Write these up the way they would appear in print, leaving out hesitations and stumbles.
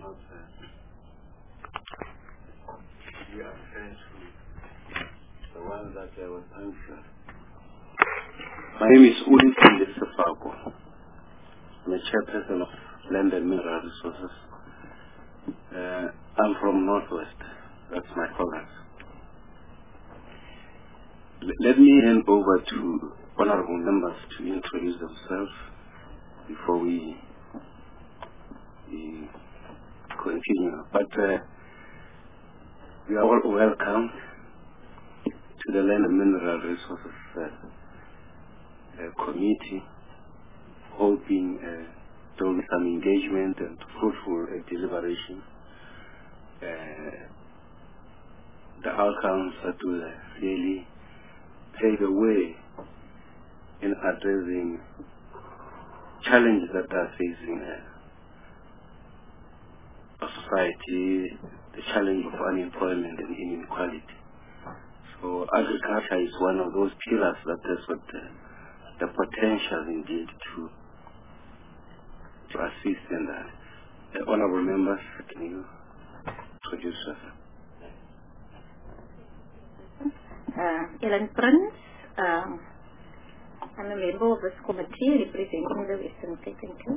not be unfair to the one that I was answered. My name is Uli Sefako. I'm a chairperson of Land and Mineral Resources. I'm from Northwest. That's my province. Let me hand over to honorable members to introduce themselves before we continue. But we are all welcome to the Land and Mineral Resources Committee, hoping there will be some engagement and fruitful deliberation. The outcomes that will really pave the way in addressing challenges that are facing a society, the challenge of unemployment and inequality. So agriculture is one of those pillars that has got the potential indeed to assist in that. Honorable members, can you introduce yourself? Ellen Prince. I'm a member of this committee representing the Western Cape. Thank you.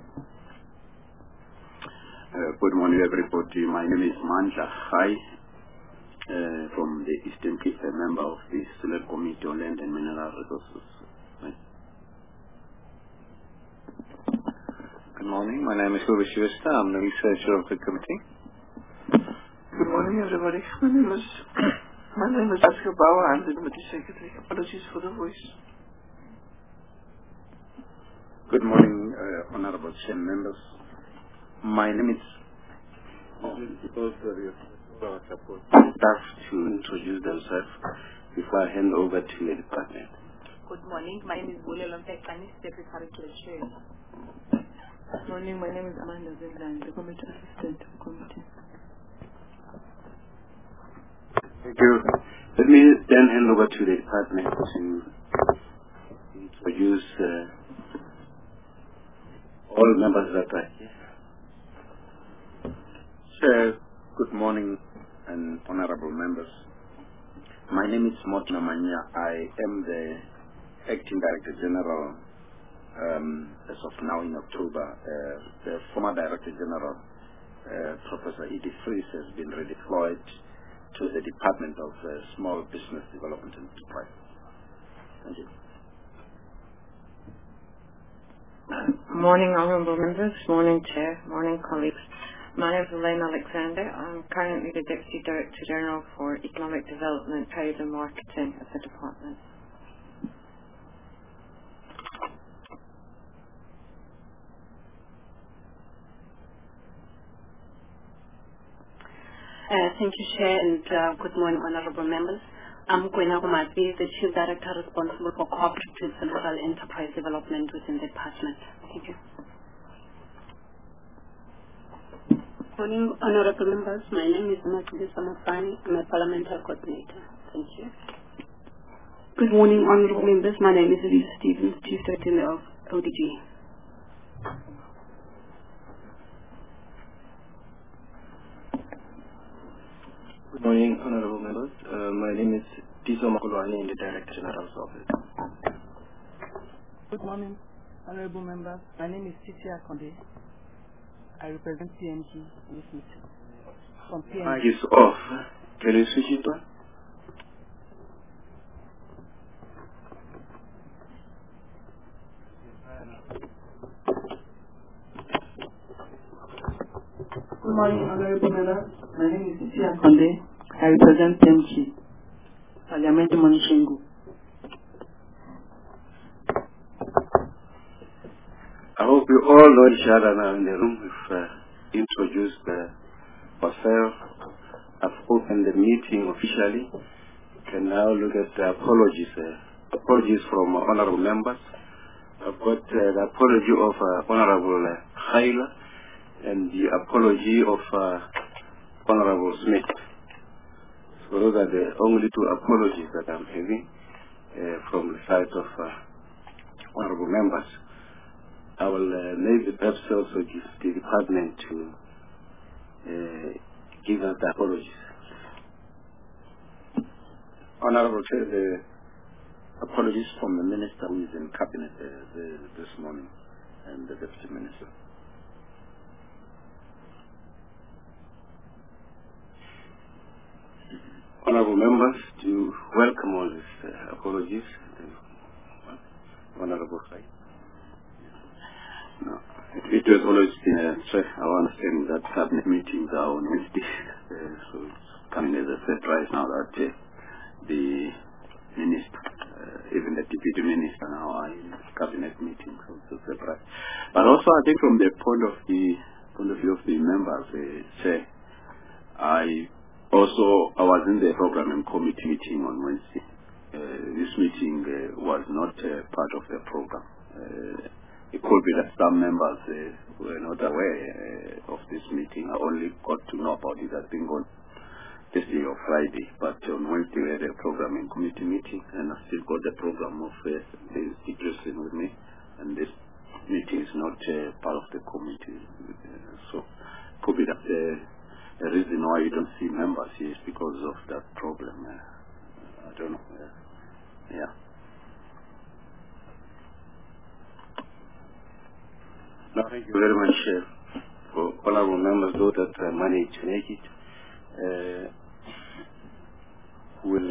Good morning, everybody. My name is Mandla Khai from the Eastern Cape, a member of the Select Committee on Land and Mineral Resources. Good morning. My name is Uwe Shivista. I'm the researcher of the committee. Good morning, everybody. My name is Oscar Bauer. I'm the committee secretary. Apologies for the voice. Good morning, honorable chair members. My name is staff to introduce themselves before I hand over to the department. Good morning. My name is Bulelon Pekani, secretary to the chair. Good morning. My name is Amanda Zenglan, the committee assistant to the committee. Thank you. Let me then hand over to the department to introduce all members that are here. Chair, good morning, and honorable members. My name is Motna Manya. I am the acting director general as of now in October. The former director general, Professor Edith Fries, has been redeployed to the Department of Small Business Development and Enterprise. Thank you. Morning, honorable members. Morning, chair. Morning, colleagues. My name is Elaine Alexander. I'm currently the Deputy Director General for Economic Development, Trade and Marketing at the department. Thank you, Chair, and good morning, honorable members. I'm Gwena Kumasi, the Chief Director responsible for cooperatives and rural enterprise development within the department. Thank you. Good morning, honorable members. My name is Makili Samafani. I'm a parliamentary coordinator. Thank you. Good morning, honorable members. My name is Elisa Stevens, Chief Director of ODG. Good morning, honorable members. My name is Tiso Makulwani in the Director General's office. Good morning, honorable members. My name is Tisia Konde. I represent PNG in this meeting. From PNG. Mic is off. Can you switch it on? Good morning, honorable members. My name is Tisia Konde. I represent PNG. Parliament Monishengu. I hope you all know each other now in the room. We've introduced ourselves. I've opened the meeting officially. We can now look at the apologies. Apologies from honorable members. I've got the apology of Honorable Khaila and the apology of Honorable Smith. So those are the only two apologies that I'm having from the side of honorable members. I will maybe perhaps also give the department to give us the apologies. Honorable Chair, the apologies from the Minister who is in Cabinet this morning and the Deputy Minister. Honorable members, to welcome all these apologies. Honorable Khai. No, it has always been I understand that cabinet meetings are on Wednesday, so it's coming as a surprise now that the minister, even the deputy minister now are in cabinet meetings, so it's a surprise. But also, I think from the point of view of the members, I was in the program and committee meeting on Wednesday. This meeting was not part of the program. It could be that some members were not aware of this meeting. I only got to know about it, I think, on Thursday or Friday. But on Wednesday we had a program and committee meeting, and I still got the program of the institution with me. And this meeting is not part of the committee. So it could be that the reason why you don't see members here is because of that problem. I don't know. Yeah. No, thank you very much for honorable members, those that managed to make it. We'll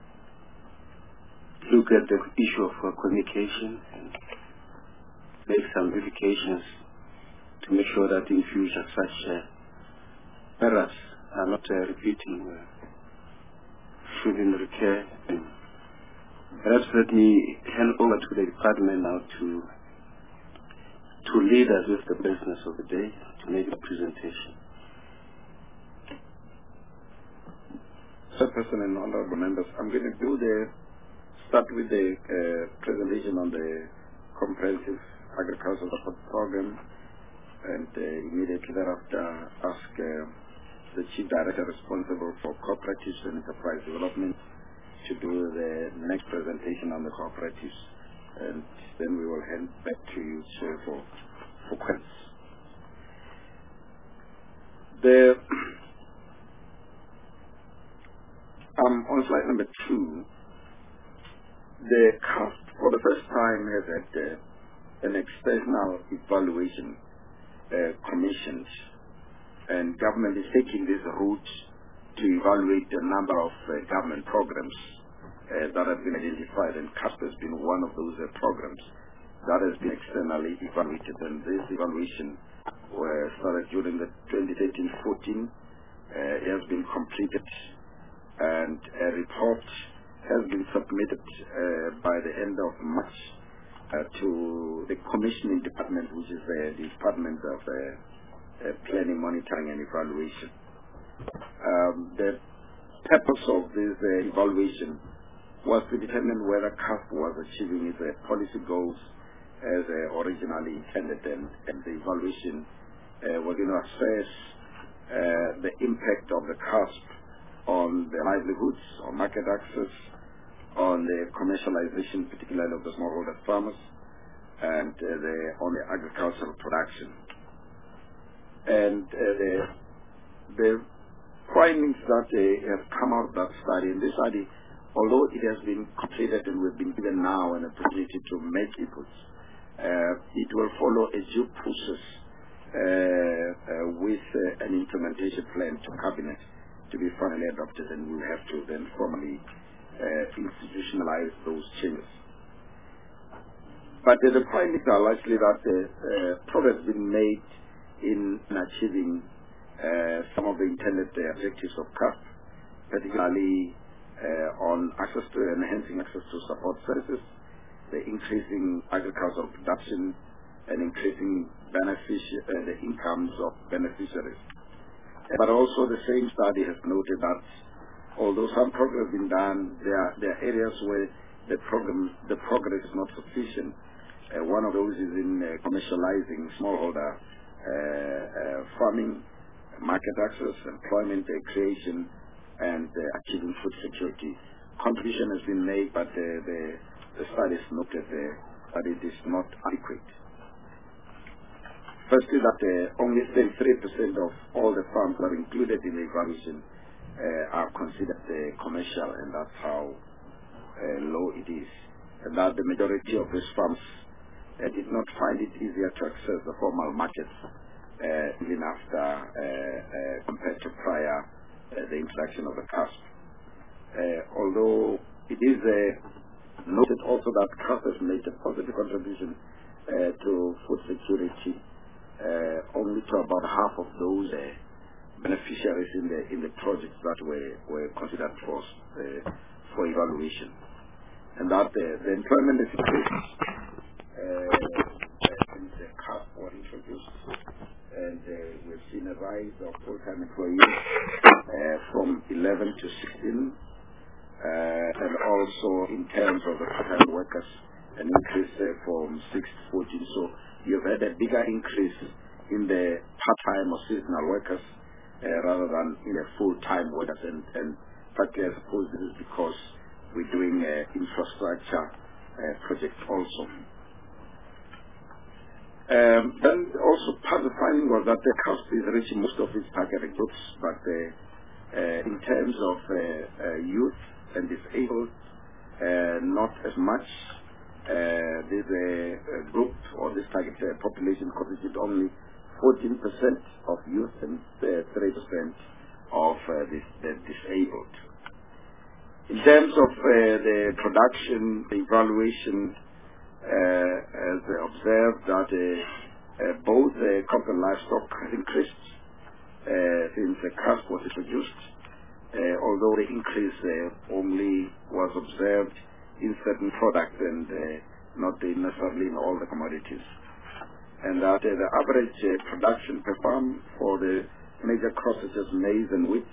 look at the issue of communication and make some verifications to make sure that in future such errors are not repeating, shouldn't recur. Perhaps let me hand over to the department now to lead us with the business of the day, to make a presentation. Sir President and honorable members, I'm going to start with the presentation on the Comprehensive Agricultural Support Program, and immediately thereafter ask the Chief Director responsible for cooperatives and enterprise development to do the next presentation on the cooperatives, and then we will hand back to you, Chair, for questions. On slide number 2, the CASP for the first time has had an external evaluation commissioned, and government is taking this route to evaluate the number of government programs that have been identified, and CASP has been one of those programs that has been externally evaluated. And this evaluation started during the 2013-14, has been completed, and a report has been submitted by the end of March to the commissioning department, which is the Department of Planning, Monitoring and Evaluation. The purpose of this evaluation was to determine whether CASP was achieving its policy goals as originally intended, and the evaluation was going to assess the impact of the CASP on the livelihoods, on market access, on the commercialization, particularly of the smallholder farmers, and on the agricultural production. And the findings that have come out of that study, and this study, although it has been completed and we've been given now an opportunity to make inputs, it will follow a due process with an implementation plan to Cabinet to be finally adopted, and we'll have to then formally institutionalize those changes. But the findings are likely that progress has been made in achieving some of the intended objectives of CASP, particularly on access to enhancing access to support services, the increasing agricultural production, and increasing the incomes of beneficiaries. But also the same study has noted that although some progress has been done, there are areas where the progress is not sufficient. One of those is in commercializing smallholder farming, market access, employment creation, and achieving food security. Contribution has been made, but the studies noted that it is not adequate. Firstly, that only 33% of all the farms that are included in the evaluation are considered commercial, and that's how low it is. And that the majority of these farms did not find it easier to access the formal markets even after compared to prior the introduction of the CASP. Although it is noted also that CASP has made a positive contribution to food security, only to about half of those beneficiaries in the projects that were considered for evaluation, and that the employment is increased since the CASP was introduced, and we've seen a rise of full-time employees from 11 to 16, and also in terms of the part-time workers, an increase from 6 to 14. So you've had a bigger increase in the part-time or seasonal workers rather than in the full-time workers, and partly I suppose this is because we're doing infrastructure projects also. Then also part of the finding was that the CASP is reaching most of its targeted groups, but in terms of youth and disabled, not as much. This group or this target population constitutes only 14% of youth and 3% of the disabled. In terms of the production, the evaluation has observed that both crop and livestock has increased since the CASP was introduced, although the increase only was observed in certain products and not necessarily in all the commodities. And that the average production per farm for the major crops such as maize and wheat,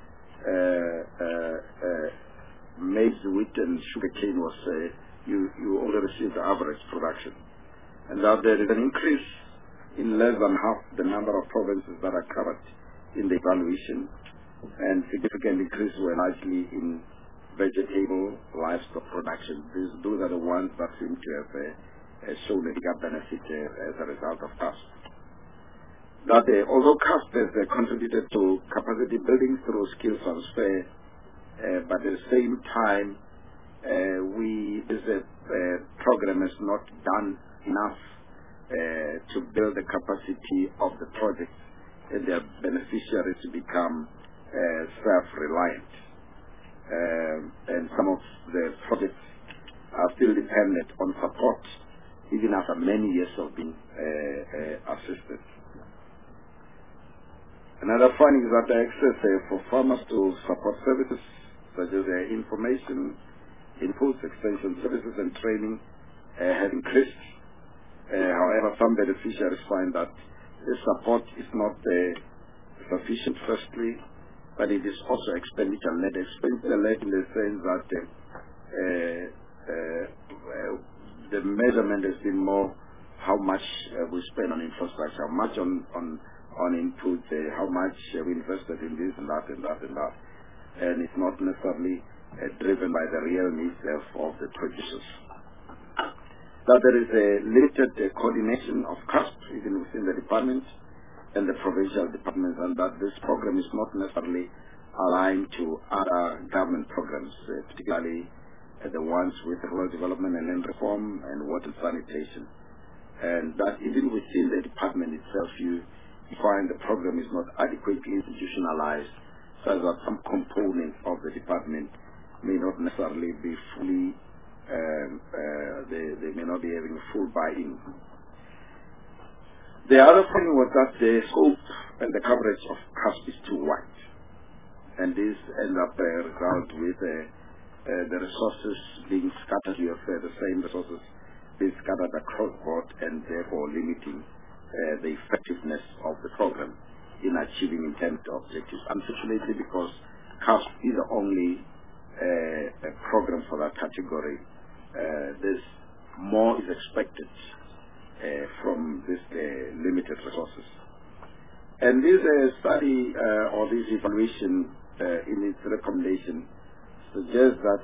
maize, wheat and sugarcane was you only received the average production, and that there is an increase in less than half the number of provinces that are covered in the evaluation, and significant increase were largely in vegetable livestock production. Those are the ones that seem to have shown a bigger benefit as a result of CASP. That although CASP has contributed to capacity building through skill transfer, but at the same time, this program has not done enough to build the capacity of the projects and their beneficiaries to become self-reliant. And some of the projects are still dependent on support even after many years of being assisted. Another finding is that the access for farmers to support services such as information, inputs, extension services and training have increased. However, some beneficiaries find that the support is not sufficient, firstly, but it is also expenditure-led. Expenditure-led in the sense that the measurement has been more how much we spend on infrastructure, how much on input, how much we invested in this and that and that and that. And it's not necessarily driven by the real needs of the producers. That there is a limited coordination of CASP even within the department and the provincial departments, and that this program is not necessarily aligned to other government programs, particularly the ones with rural development and land reform and water sanitation. And that even within the department itself, you find the program is not adequately institutionalized, so that some components of the department may not necessarily be fully, they may not be having full buy-in. The other thing was that the scope and the coverage of CASP is too wide, and this ends up result with the resources being scattered. You have the same resources being scattered across board, and therefore limiting the effectiveness of the program in achieving intended objectives. Unfortunately, because CASP is the only program for that category, this more is expected from this limited resources. And this study or this evaluation in its recommendation suggests that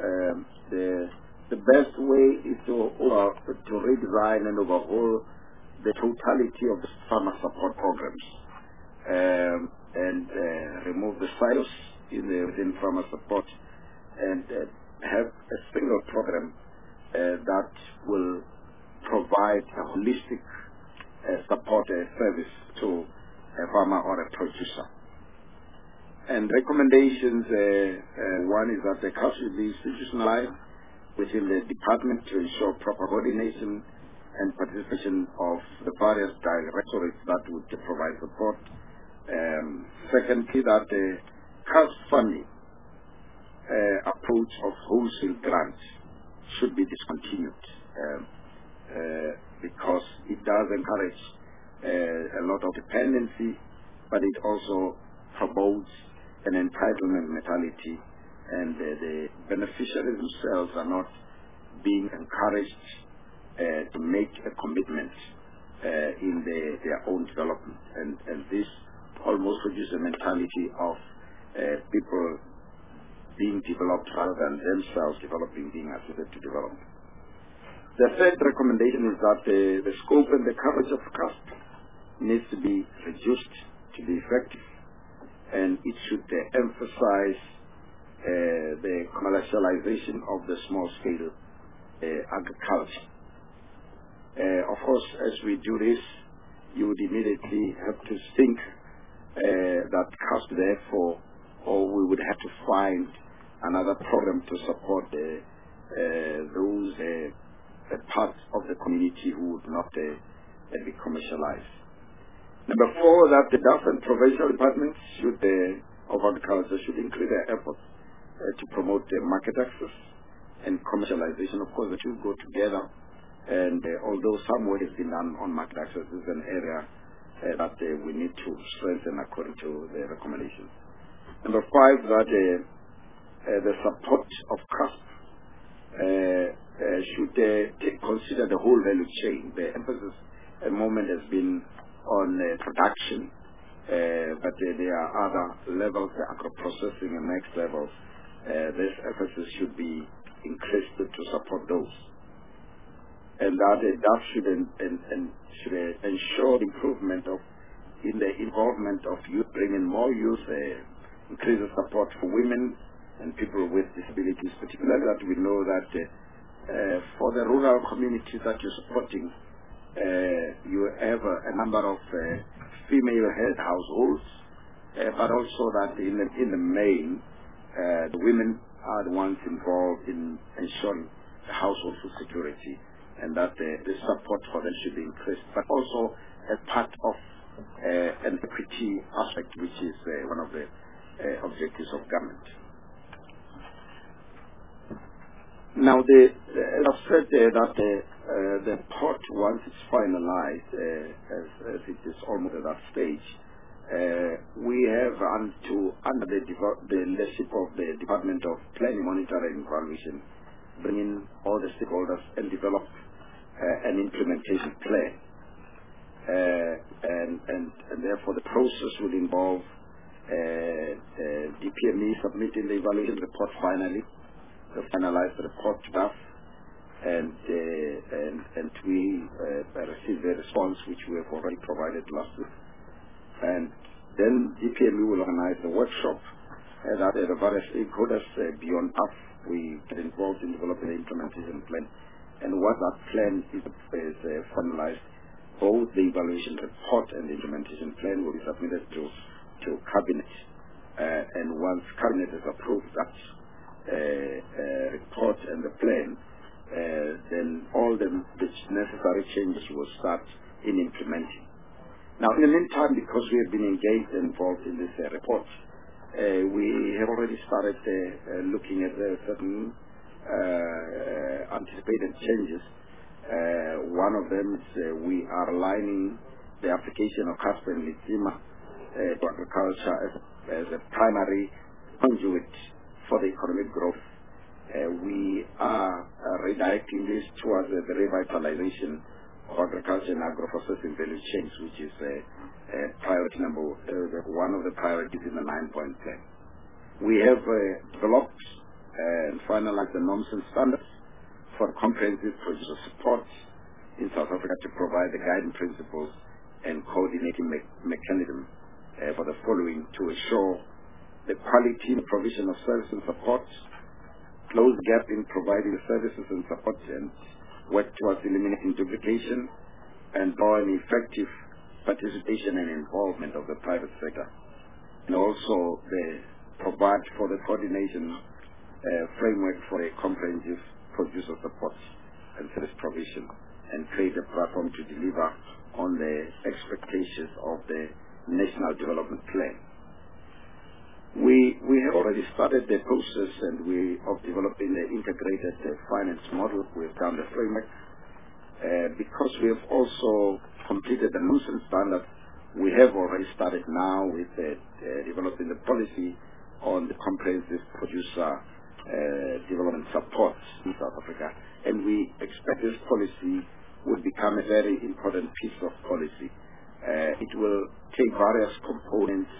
the best way is to redesign and overhaul the totality of the farmer support programs and remove the silos within farmer support and have a single program that will provide a holistic support service to a farmer or a producer. And recommendations, one is that the CAS should be institutionalized within the department to ensure proper coordination and participation of the various directorates that would provide support. Secondly, that the CAS funding approach of wholesale grants should be discontinued because it does encourage a lot of dependency, but it also promotes an entitlement mentality, and the beneficiaries themselves are not being encouraged to make a commitment in their own development. And this almost produces a mentality of people being developed rather than themselves developing, being assisted to develop. The third recommendation is that the scope and the coverage of CAS needs to be reduced to be effective, and it should emphasize the commercialization of the small-scale agriculture. Of course, as we do this, you would immediately have to think that CAS, therefore, or we would have to find another program to support those parts of the community who would not be commercialized. Number 4, that the DAF and provincial departments of agriculture should increase their efforts to promote market access and commercialization. Of course, the two go together, and although some work has been done on market access, this is an area that we need to strengthen according to the recommendations. Number 5, that the support of CAS should consider the whole value chain. The emphasis at the moment has been on production, but there are other levels, the agro-processing and next levels. This emphasis should be increased to support those. And that should ensure improvement in the involvement of youth, bringing more youth, increase the support for women and people with disabilities, particularly that we know that for the rural communities that you're supporting, you have a number of female-head households, but also that in the main, the women are the ones involved in ensuring the household food security, and that the support for them should be increased, but also as part of an equity aspect, which is one of the objectives of government. Now, as I've said that the report, once it's finalized, as it is almost at that stage, we have under the leadership of the Department of Planning, Monitoring and Evaluation, bring in all the stakeholders and develop an implementation plan. And therefore the process will involve DPME submitting the evaluation report finally, to finalize the report to us, and we received the response which we have already provided last week. And then DPME will organize a workshop that the various stakeholders beyond us, we get involved in developing the implementation plan. And once that plan is finalized, both the evaluation report and the implementation plan will be submitted to Cabinet. And once Cabinet has approved that report and the plan, then all the necessary changes will start in implementing. Now, in the meantime, because we have been engaged and involved in this report, we have already started looking at certain anticipated changes. One of them is we are aligning the application of CASPER and LITIMA to agriculture as a primary conduit for the economic growth. We are redirecting this towards the revitalization of agriculture and agro-processing value chains, which is priority number one of the priorities in the 9-point plan. We have developed and finalized the norms and standards for comprehensive producer support, in South Africa to provide the guiding principles and coordinating mechanism for the following: to ensure the quality and provision of service and support, close gap in providing services and support, and work towards eliminating duplication, and an effective participation and involvement of the private sector. And also provide for the coordination framework for a comprehensive producer support and service provision, and create a platform to deliver on the expectations of the National Development Plan. We have already started the process of developing the integrated finance model. We've done the framework. Because we have also completed the NUSEN standard, we have already started now with developing the policy on the comprehensive producer development support in South Africa. And we expect this policy would become a very important piece of policy. It will take various components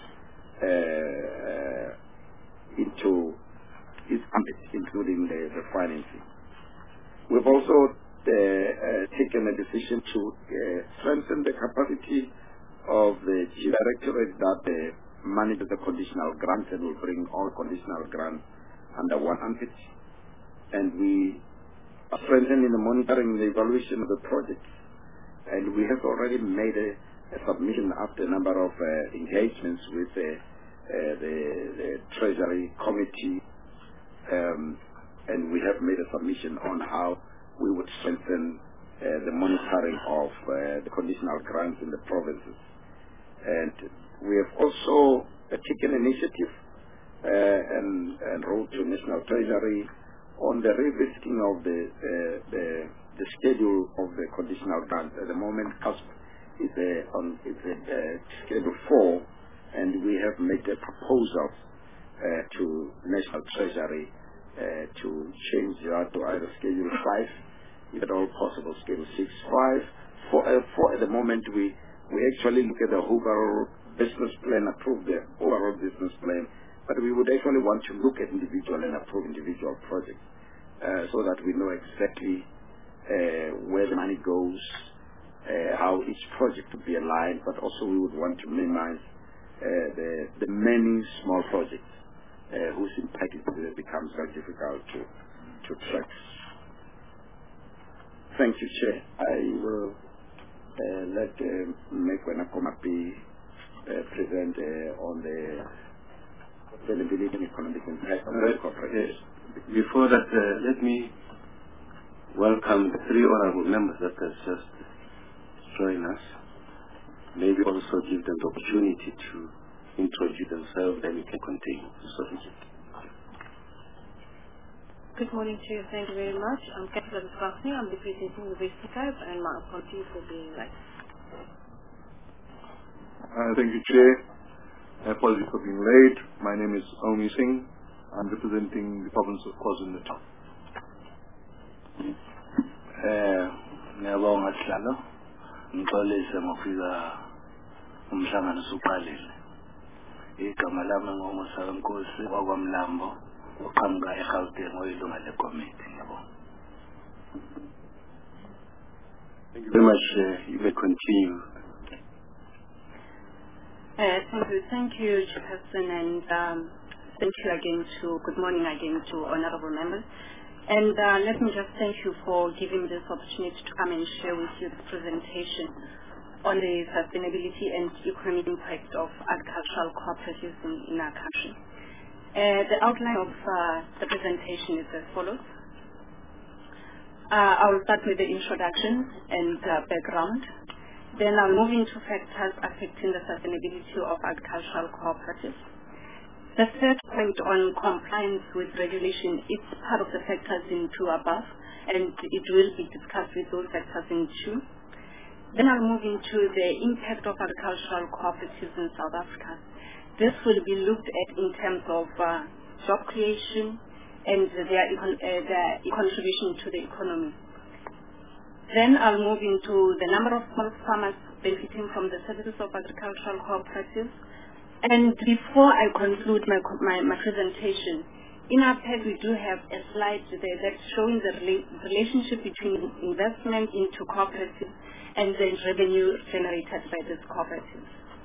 into its ambit, including the financing. We've also taken a decision to strengthen the capacity of the Directorate that manages the conditional grants, and will bring all conditional grants under one ambit. And we are strengthening the monitoring and the evaluation of the projects. And we have already made a submission after a number of engagements with the Treasury Committee, and we have made a submission on how we would strengthen the monitoring of the conditional grants in the provinces. And we have also taken initiative and wrote to National Treasury on the revisiting of the schedule of the conditional grants. At the moment, CASP is on Schedule 4, and we have made a proposal to National Treasury to change that to either Schedule 5, if at all possible, Schedule 6, 5. For at the moment, we actually look at the overall business plan, approve the overall business plan, but we would actually want to look at individual and approve individual projects so that we know exactly where the money goes, how each project would be aligned, but also we would want to minimize the many small projects whose impact becomes very difficult to track. Thank you, Chair. I will let Mekwena Komapi present on the sustainability and economic impact of the corporation. Before that, let me welcome the three honorable members that have just joined us. Maybe also give them the opportunity to introduce themselves, then we can continue. Good morning to you. Thank you very much. I'm Kathleen Skafny. I'm representing the Western Cape, and my apologies for being late. Thank you, Chair. Apologies for being late. My name is Omi Singh. I'm representing the province of KwaZulu-Natal. Ngiyabonga sihlalo. Ngixolise ngofika umhlangano usuqalile. Igama lami ngoMusa Nkosi wakwaMlambo oqhamuka eGauteng oyilunga lekomiti. Ngiyabonga. Thank you very much. You may continue. Thank you, Chairperson, and thank you again good morning again to honorable members. And let me just thank you for giving me this opportunity to come and share with you the presentation on the sustainability and economic impact of agricultural cooperatives in our country. The outline of the presentation is as follows. I will start with the introduction and background. Then I'll move into factors affecting the sustainability of agricultural cooperatives. The third point on compliance with regulation is part of the factors in 2 above, and it will be discussed with those factors in 2. Then I'll move into the impact of agricultural cooperatives in South Africa. This will be looked at in terms of job creation and their contribution to the economy. Then I'll move into the number of small farmers benefiting from the services of agricultural cooperatives. And before I conclude my presentation, in our pack we do have a slide there that's showing the relationship between investment into cooperatives and the revenue generated by these cooperatives.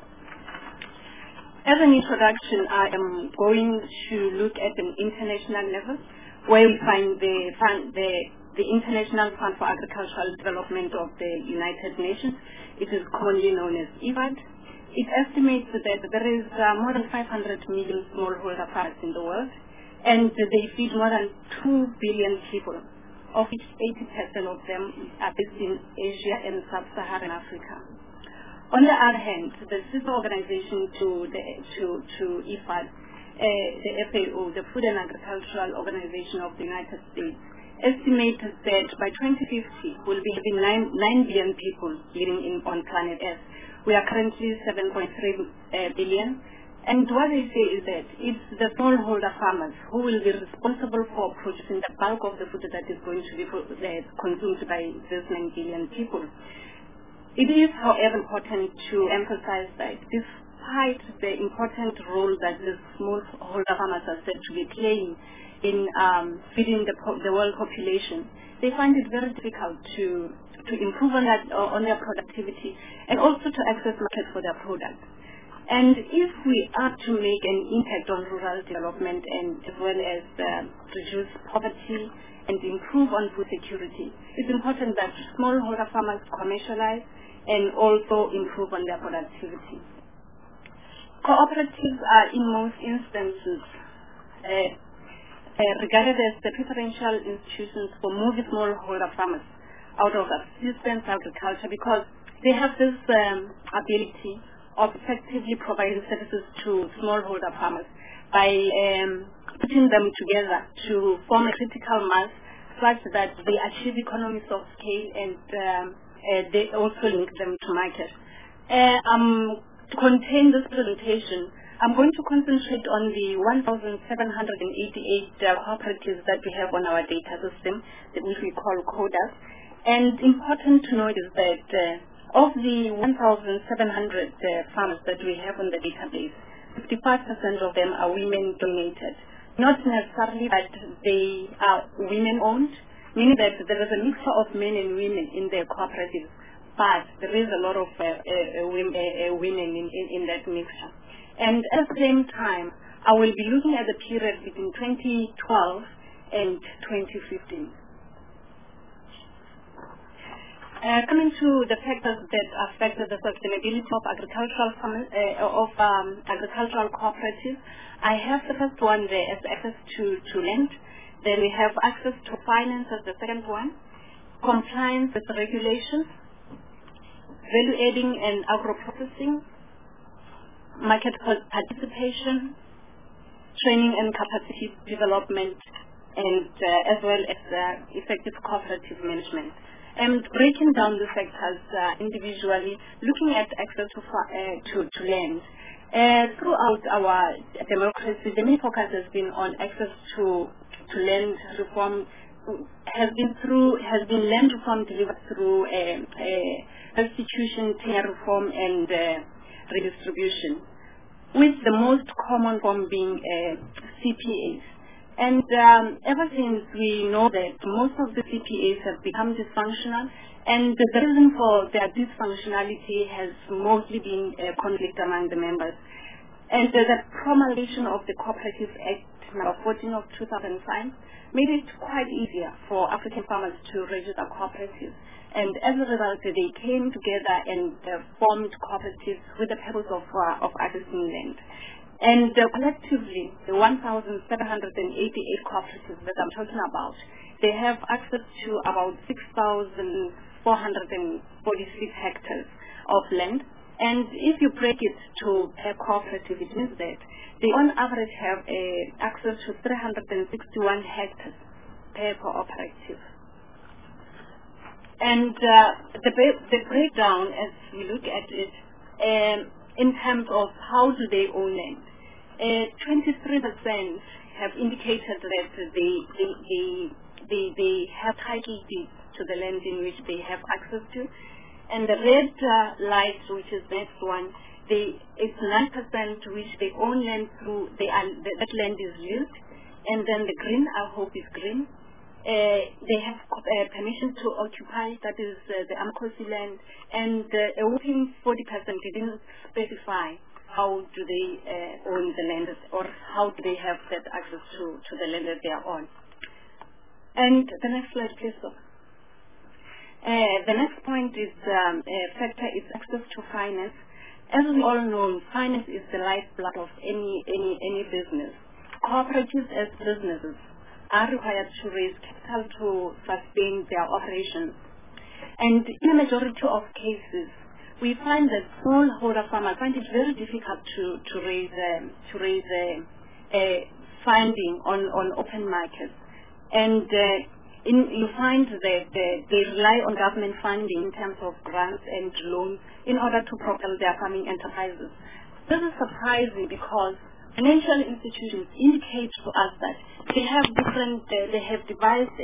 As an introduction, I am going to look at an international level where we find the International Fund for Agricultural Development of the United Nations. It is commonly known as IFAD. It estimates that there is more than 500 million smallholder farmers in the world, and they feed more than 2 billion people, of which 80% of them are based in Asia and Sub-Saharan Africa. On the other hand, the sister organization to IFAD, the FAO, the Food and Agricultural Organization of the United States, estimates that by 2050 we'll be having 9 billion people living on planet Earth. We are currently 7.3 billion. And what they say is that it's the smallholder farmers who will be responsible for producing the bulk of the food that is going to be consumed by these 9 billion people. It is, however, important to emphasize that despite the important role that the smallholder farmers are said to be playing in feeding the world population, they find it very difficult to improve on their productivity and also to access market for their products. And if we are to make an impact on rural development and as well as reduce poverty and improve on food security, it's important that smallholder farmers commercialize and also improve on their productivity. Cooperatives are in most instances regarded as the preferential institutions for moving smallholder farmers out of subsistence agriculture because they have this ability of effectively providing services to smallholder farmers by putting them together to form a critical mass such that they achieve economies of scale and they also link them to market. To contain this presentation, I'm going to concentrate on the 1,788 cooperatives that we have on our data system, which we call CODAS. And important to note is that of the 1,700 farmers that we have on the database, 55% of them are women-dominated. Not necessarily that they are women-owned, meaning that there is a mixture of men and women in their cooperatives, but there is a lot of women in that mixture. And at the same time, I will be looking at the period between 2012 and 2015. Coming to the factors that affect the sustainability of agricultural cooperatives, I have the first one there as access to land. Then we have access to finance as the second one, compliance with regulations, value adding and agro-processing, market participation, training and capacity development, and as well as effective cooperative management. And breaking down the sectors individually, looking at access to land. Throughout our democracy, the main focus has been on access to land reform. Has been land reform delivered through restitution, tenure reform, and redistribution, with the most common form being CPAs. And ever since we know that most of the CPAs have become dysfunctional, and the reason for their dysfunctionality has mostly been conflict among the members. And the promulgation of the Cooperative Act No. 14 of 2005 made it quite easier for African farmers to register cooperatives. And as a result, they came together and formed cooperatives with the purpose of accessing land. And collectively, the 1,788 cooperatives that I'm talking about, they have access to about 6,446 hectares of land. And if you break it to per cooperative, it means that they on average have access to 361 hectares per cooperative. And the breakdown, as we look at it, in terms of how do they own land, 23% have indicated that they have title deeds to the land in which they have access to. And the red light, which is the next one, it's 9% which they own land through, that land is used. and then the green, I hope is green. They have permission to occupy, that is the Amkosi land, and a whopping 40% didn't specify how do they own the land, or how do they have that access to the land that they are on. And the next slide, please. The next point is factor is access to finance. As we all know, finance is the lifeblood of any business. Cooperatives as businesses are required to raise capital to sustain their operations. And in a majority of cases, we find that smallholder farmers find it very difficult to raise funding on open markets. And you find that they rely on government funding in terms of grants and loans in order to propel their farming enterprises. This is surprising because financial institutions indicate to us that they have devised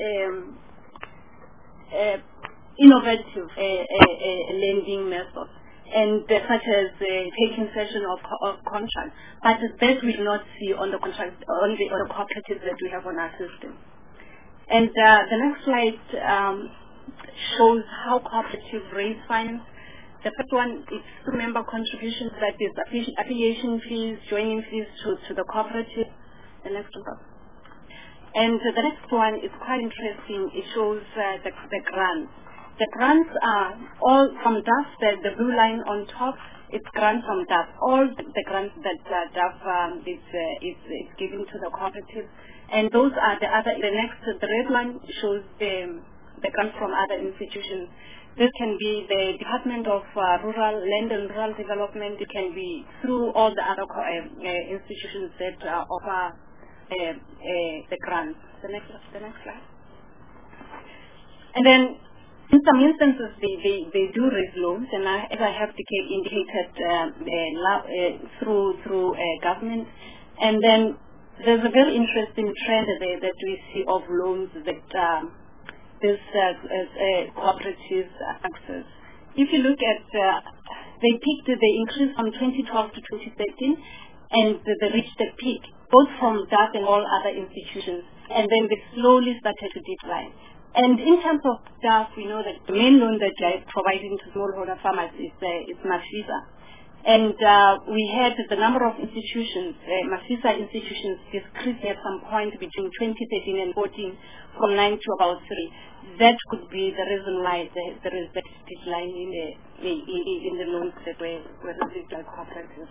innovative lending methods, and such as taking cession of contracts, but that we do not see on the contracts on the cooperatives that we have on our system. And the next slide shows how cooperatives raise finance. The first one is through member contributions, that is affiliation fees, joining fees to the cooperative. The next one. And the next one is quite interesting. It shows the grants. The grants are all from DAF, the blue line on top. It's grants from DAF. All the grants that DAF is giving to the cooperative. And those are the red line shows the grants from other institutions. This can be the Department of Rural Land and Rural Development. It can be through all the other institutions that offer the grants. The next slide. And then in some instances, they do raise loans, and as I have indicated, through government. And then there's a very interesting trend there that we see of loans that this cooperatives access. If you look at, they increased from 2012 to 2013, and they reached a peak, both from DAF and all other institutions, and then they slowly started to decline. And in terms of DAF, we know that the main loan that they are providing to smallholder farmers is Mafisa. And we had the number of institutions, Mafisa institutions, decreased at some point between 2013 and 14 from 9 to about 3. That could be the reason why there is that decline in the loans that were received by cooperatives.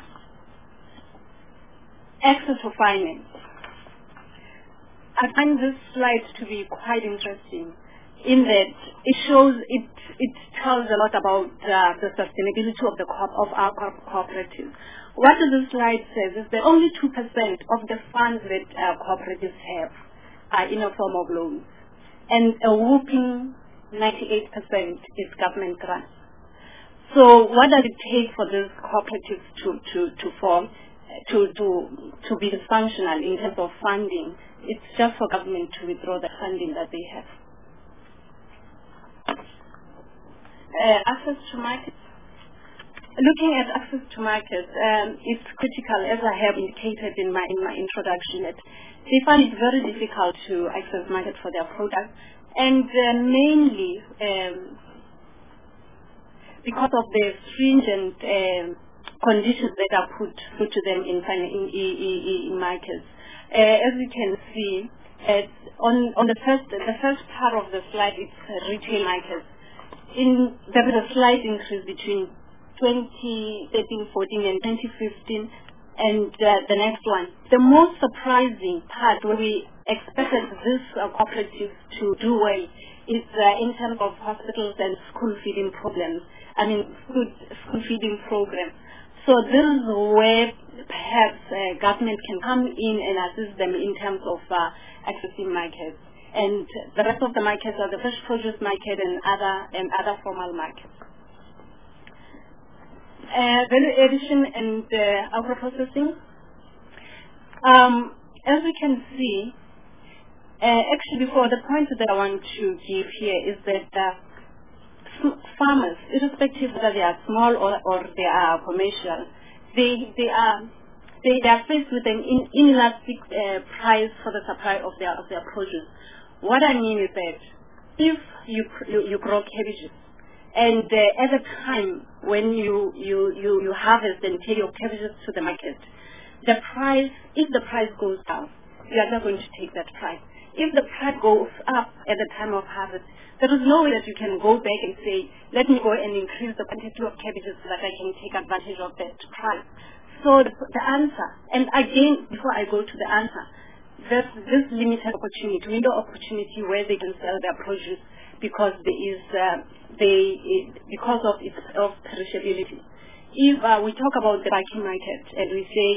Access to finance. I find this slide to be quite interesting in that it shows, it tells a lot about the sustainability of our cooperatives. What this slide says is that only 2% of the funds that cooperatives have are in a form of loans, and a whopping 98% is government grants. So what does it take for these cooperatives to form, to be functional in terms of funding? It's just for government to withdraw the funding that they have. Access to markets. Looking at access to markets, it's critical, as I have indicated in my introduction, that they find it very difficult to access market for their products, and mainly because of the stringent conditions that are put to them in markets. As you can see, on the first part of the slide, it's retail markets. There is a slight increase between 2013-14 and 2015, and the next one. The most surprising part, when we expected this cooperative to do well, is in terms of hospitals and school feeding programs. School feeding programs. So this is where perhaps government can come in and assist them in terms of accessing markets. And the rest of the markets are the fresh produce market and other formal markets. Value addition and agro-processing. As we can see, actually before, the point that I want to give here is that farmers, irrespective whether they are small or they are commercial, they are they are faced with an inelastic price for the supply of their produce. What I mean is that if you grow cabbages, and at the time when you harvest and take your cabbages to the market, the price, if the price goes down, you are not going to take that price. If the price goes up at the time of harvest, there is no way that you can go back and say, let me go and increase the quantity of cabbages so that I can take advantage of that price. So the answer, and again, before I go to the answer, there's this limited opportunity, window opportunity where they can sell their produce because there is, because of its perishability. If we talk about the Baki market and we say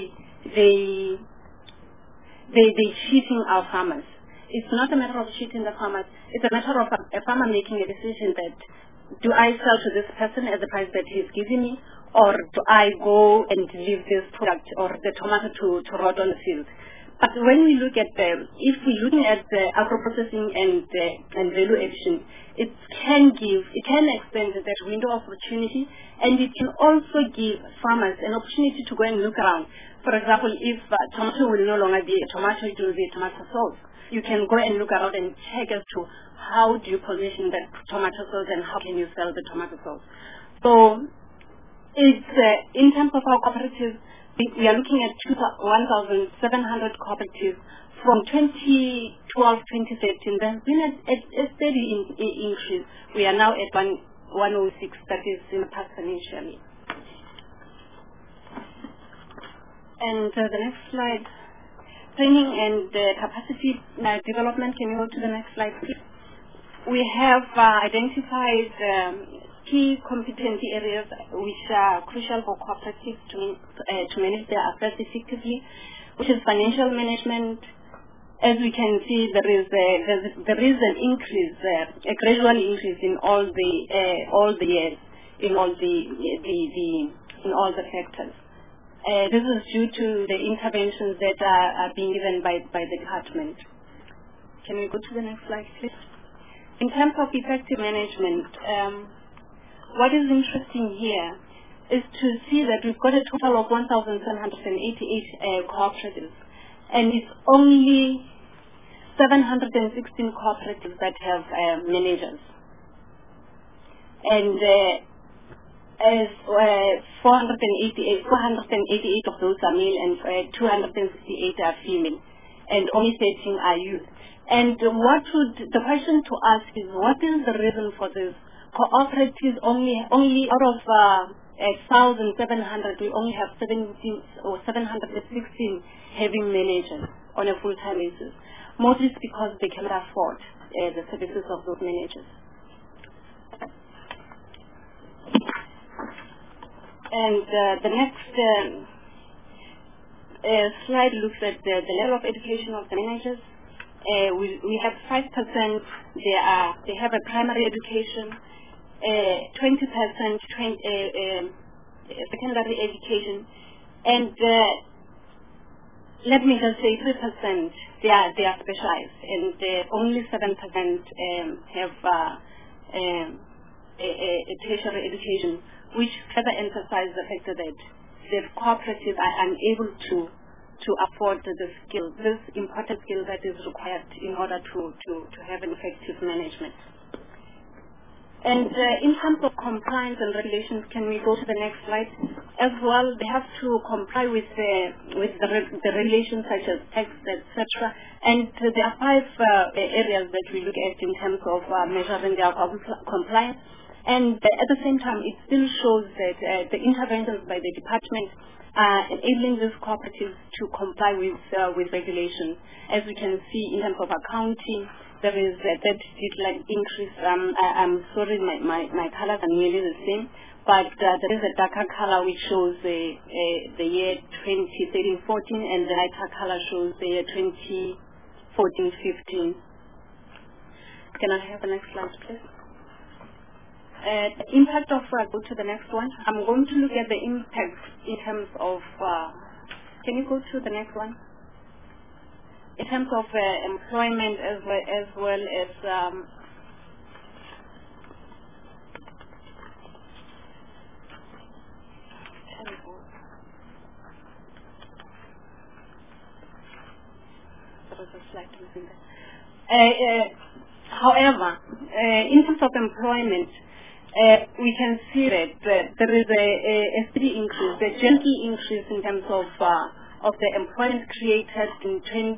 they're cheating our farmers, it's not a matter of cheating the farmers. It's a matter of a farmer making a decision that, do I sell to this person at the price that he's giving me, or do I go and leave this product or the tomato to rot on the field? But when we look at if we're looking at the agro-processing and value addition, it can extend that window of opportunity, and it can also give farmers an opportunity to go and look around. For example, if tomato will no longer be a tomato, it will be a tomato sauce. You can go and look around and check as to how do you position that tomato sauce and how can you sell the tomato sauce. So it's in terms of our cooperatives, we are looking at 1,700 cooperatives from 2012-2013. There's been a steady increase. We are now at 106, that is in the past financial year. And the next slide, training and capacity development. Can you go to the next slide, please? We have identified key competency areas which are crucial for cooperatives to manage their affairs effectively, which is financial management. As we can see, there is an increase, a gradual increase in all the years, in all the sectors. This is due to the interventions that are being given by the department. Can we go to the next slide, please? In terms of effective management, what is interesting here is to see that we've got a total of 1,788 cooperatives, and it's only 716 cooperatives that have managers. And as 488 of those are male and 268 are female, and only 13 are youth. And the question to ask is, what is the reason for this? Cooperatives only out of 1,700, we only have 17 or 716 having managers on a full-time basis. Mostly because they cannot afford the services of those managers. And the next slide looks at the level of education of the managers. We have 5%. They have a primary education, 20% secondary education, and let me just say 3% they are specialized, and only 7% have a tertiary education, which further emphasizes the fact that the cooperatives are unable to afford this important skill that is required in order to have an effective management. And in terms of compliance and regulations, can we go to the next slide? As well, they have to comply with the regulations such as tax, etc. And there are 5 areas that we look at in terms of measuring their compliance. And at the same time, it still shows that the interventions by the department are enabling these cooperatives to comply with regulations. As we can see in terms of accounting, there is that did increase. I'm sorry, my colors are nearly the same, but there is a darker color which shows the year 2013-14, and the lighter color shows the year 2014-15. Can I have the next slide, please? The impact of, go to the next one. I'm going to look at the impact in terms of, can you go to the next one? In terms of employment as well as is a slide missing there. However, in terms of employment, we can see that there is a steady increase, a gentle increase in terms of the employment created in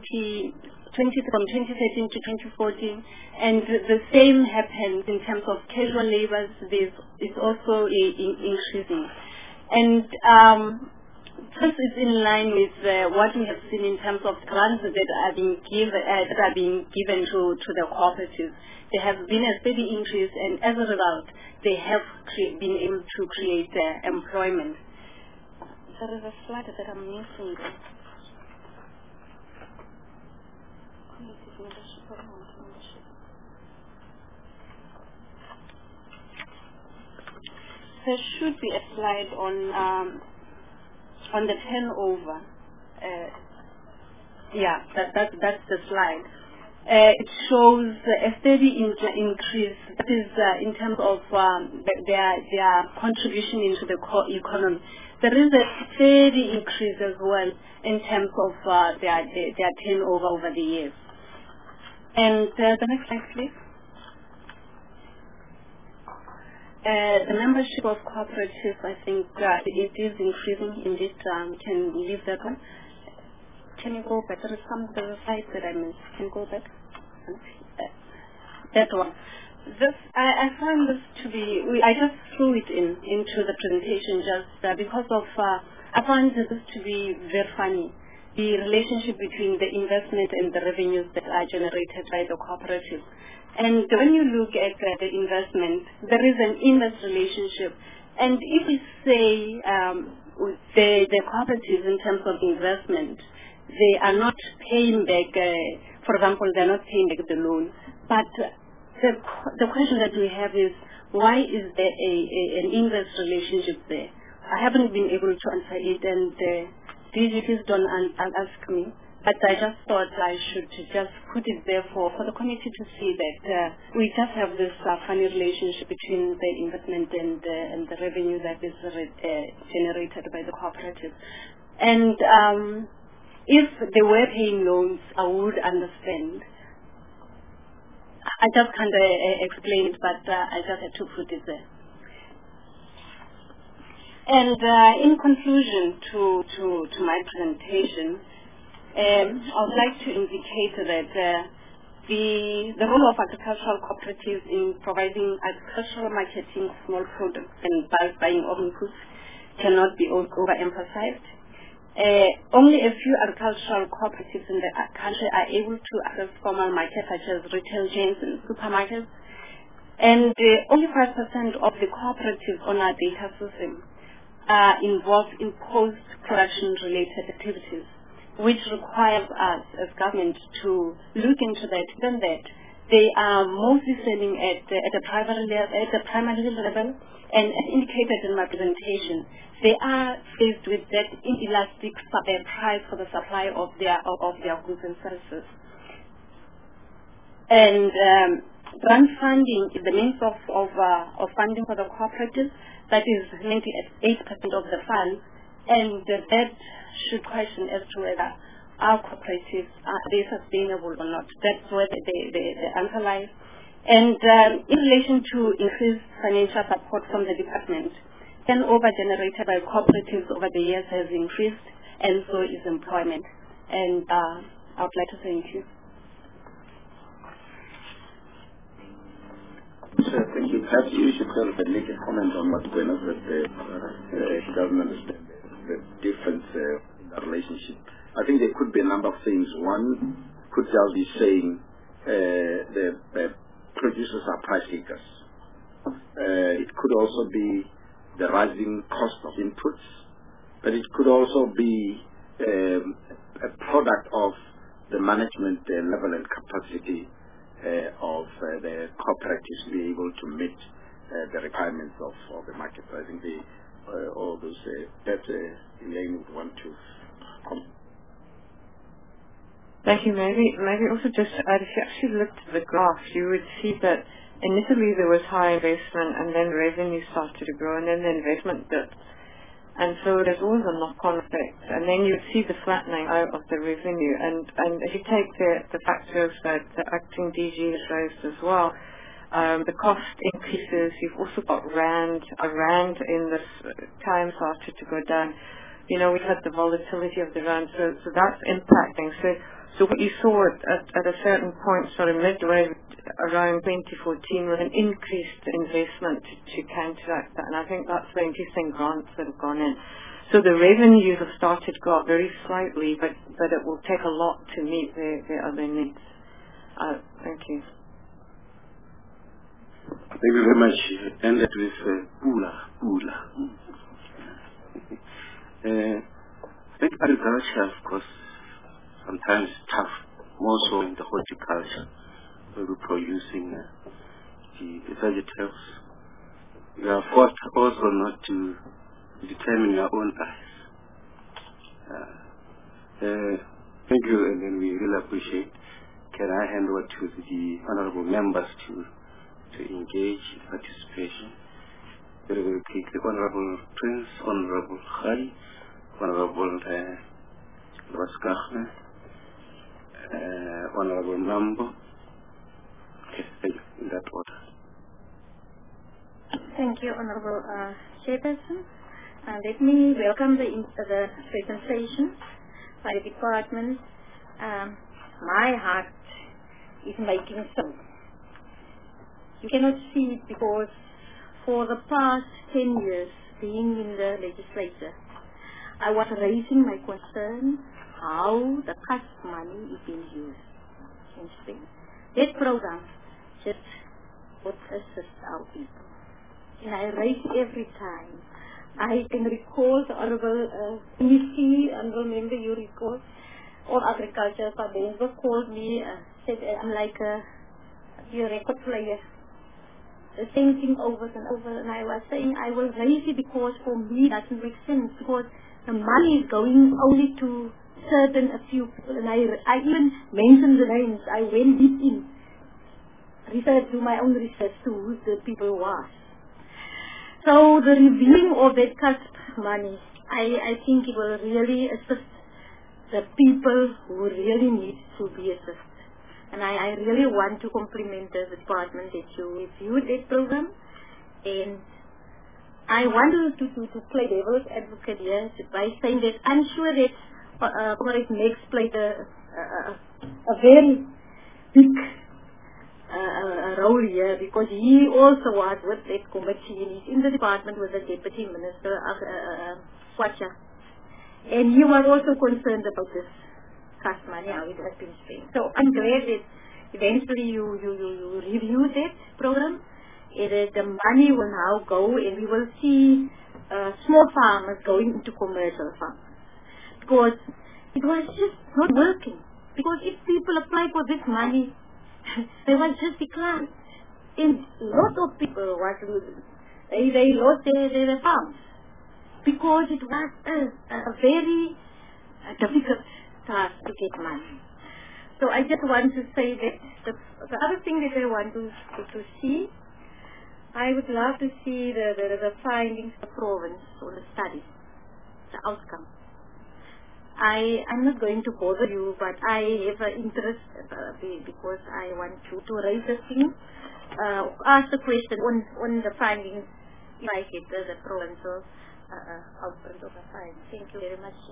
2013 to 2014, and the same happens in terms of casual labor. This is also increasing, and this is in line with what we have seen in terms of grants that are being given to the cooperatives. There has been a steady increase, and as a result, they have been able to create employment. There is a slide that I'm missing. There should be a slide on the turnover. Yeah, that's the slide. It shows a steady increase. That is in terms of their contribution into the core economy. There is a steady increase as well in terms of their turnover over the years. And the next slide, please. The membership of cooperatives, I think it is increasing indeed. Can leave that one. Can you go back? There is some slides that I missed. Can you go back? That one. I find this to be. I just threw it into the presentation just because of. I find this to be very funny. The relationship between the investment and the revenues that are generated by the cooperative. And when you look at the investment, there is an inverse relationship. And if we say the cooperatives in terms of investment, they are not paying back, for example, they are not paying back the loan. But the question that we have is, why is there an inverse relationship there? I haven't been able to answer it, and please don't ask me. But I just thought I should just put it there for the committee to see that we just have this funny relationship between the investment and the revenue that is generated by the cooperative. And if they were paying loans, I would understand. I just can't explain it, but I just had to put it there. And in conclusion to my presentation, I would like to indicate that the role of agricultural cooperatives in providing agricultural marketing, small products, and bulk buying of inputs cannot be overemphasized. Only a few agricultural cooperatives in the country are able to access formal markets such as retail chains and supermarkets, and only 5% of the cooperatives on our data system are involved in post-production related activities, which requires us as government to look into that, given that they are mostly selling at the primary level, and as indicated in my presentation, they are faced with that inelastic price for the supply of their goods and services. And grant funding is the means of funding for the cooperatives. That is 98% of the funds, and that should question as to whether our cooperatives are they sustainable or not. That's where the answer lies. And in relation to increased financial support from the department, turnover generated by cooperatives over the years has increased, and so is employment. And I would like to thank you. Sir, thank you. Perhaps you should make a comment on what Gwen said. She doesn't understand the difference in the relationship. I think there could be a number of things. One could just be saying the producers are price takers. It could also be the rising cost of inputs, but it could also be a product of the management level and capacity of the cooperatives be able to meet the requirements of the market. So I think all those that Elaine would want to comment. Thank you. Maybe also just to add, if you actually looked at the graph, you would see that initially there was high investment, and then revenue started to grow, and then the investment dipped. And so there's always a knock-on effect. And then you see the flattening out of the revenue. And if you take the factors that the acting DG has raised as well, the cost increases, you've also got a rand in this time started to go down. You know, we've had the volatility of the rand, so that's impacting. So what you saw at a certain point, sort of midway around 2014, was an increased investment to counteract that, and I think that's the increasing grants that have gone in. So the revenues have started to go up very slightly, but it will take a lot to meet the other needs. Thank you. Thank you very much. Ended with Pula. I think agriculture, of course, sometimes tough, more so in the horticulture, where we're producing the vegetables. You are forced also not to determine your own price. Thank you, and then we really appreciate. Can I hand over to the honorable members to engage in participation? Very, very quickly. Honorable Prince, Honorable Khali, Honorable Waskachne, Honorable Mambo. Okay, thank you, in that order. Thank you, Honorable Chairperson. Let me welcome the presentation by the department. My heart is making so. You cannot see it because for the past 10 years being in the legislature, I was raising my concern how the CAS money is being used in Spain. That program just would assist our people. And I raise every time. I can recall the Honorable Honorable Member, you recall, all agriculture, Fabenzo called me, said I'm like a record player. The same thing over and over, and I was saying I will raise it because for me it doesn't make sense, because the money is going only to a few people, and I even mentioned the names. I went deep in, research, do my own research to who the people was. So the revealing of that CAS money, I think it will really assist the people who really need to be assisted. And I really want to compliment the department that you reviewed that program. And I want to play devil's advocate here by saying that I'm sure that Comrade Megs played a very big role here, because he also was with that committee and he's in the department with the Deputy Minister of Swacha. And he was also concerned about this CAS money, how it has been spent. So I'm glad that eventually you review that program. The money will now go, and we will see small farmers going into commercial farmers. Because it was just not working. Because if people apply for this money, they was just declined. And a lot of people was losing. They lost their farms. Because it was a very difficult task to get money. So I just want to say that the other thing that I want to see, I would love to see the findings of the province or the study, the outcome. I'm not going to bother you, but I have an interest because I want to raise this thing, ask the question on the findings if I get the provincial outcomes of the findings. Thank you very much,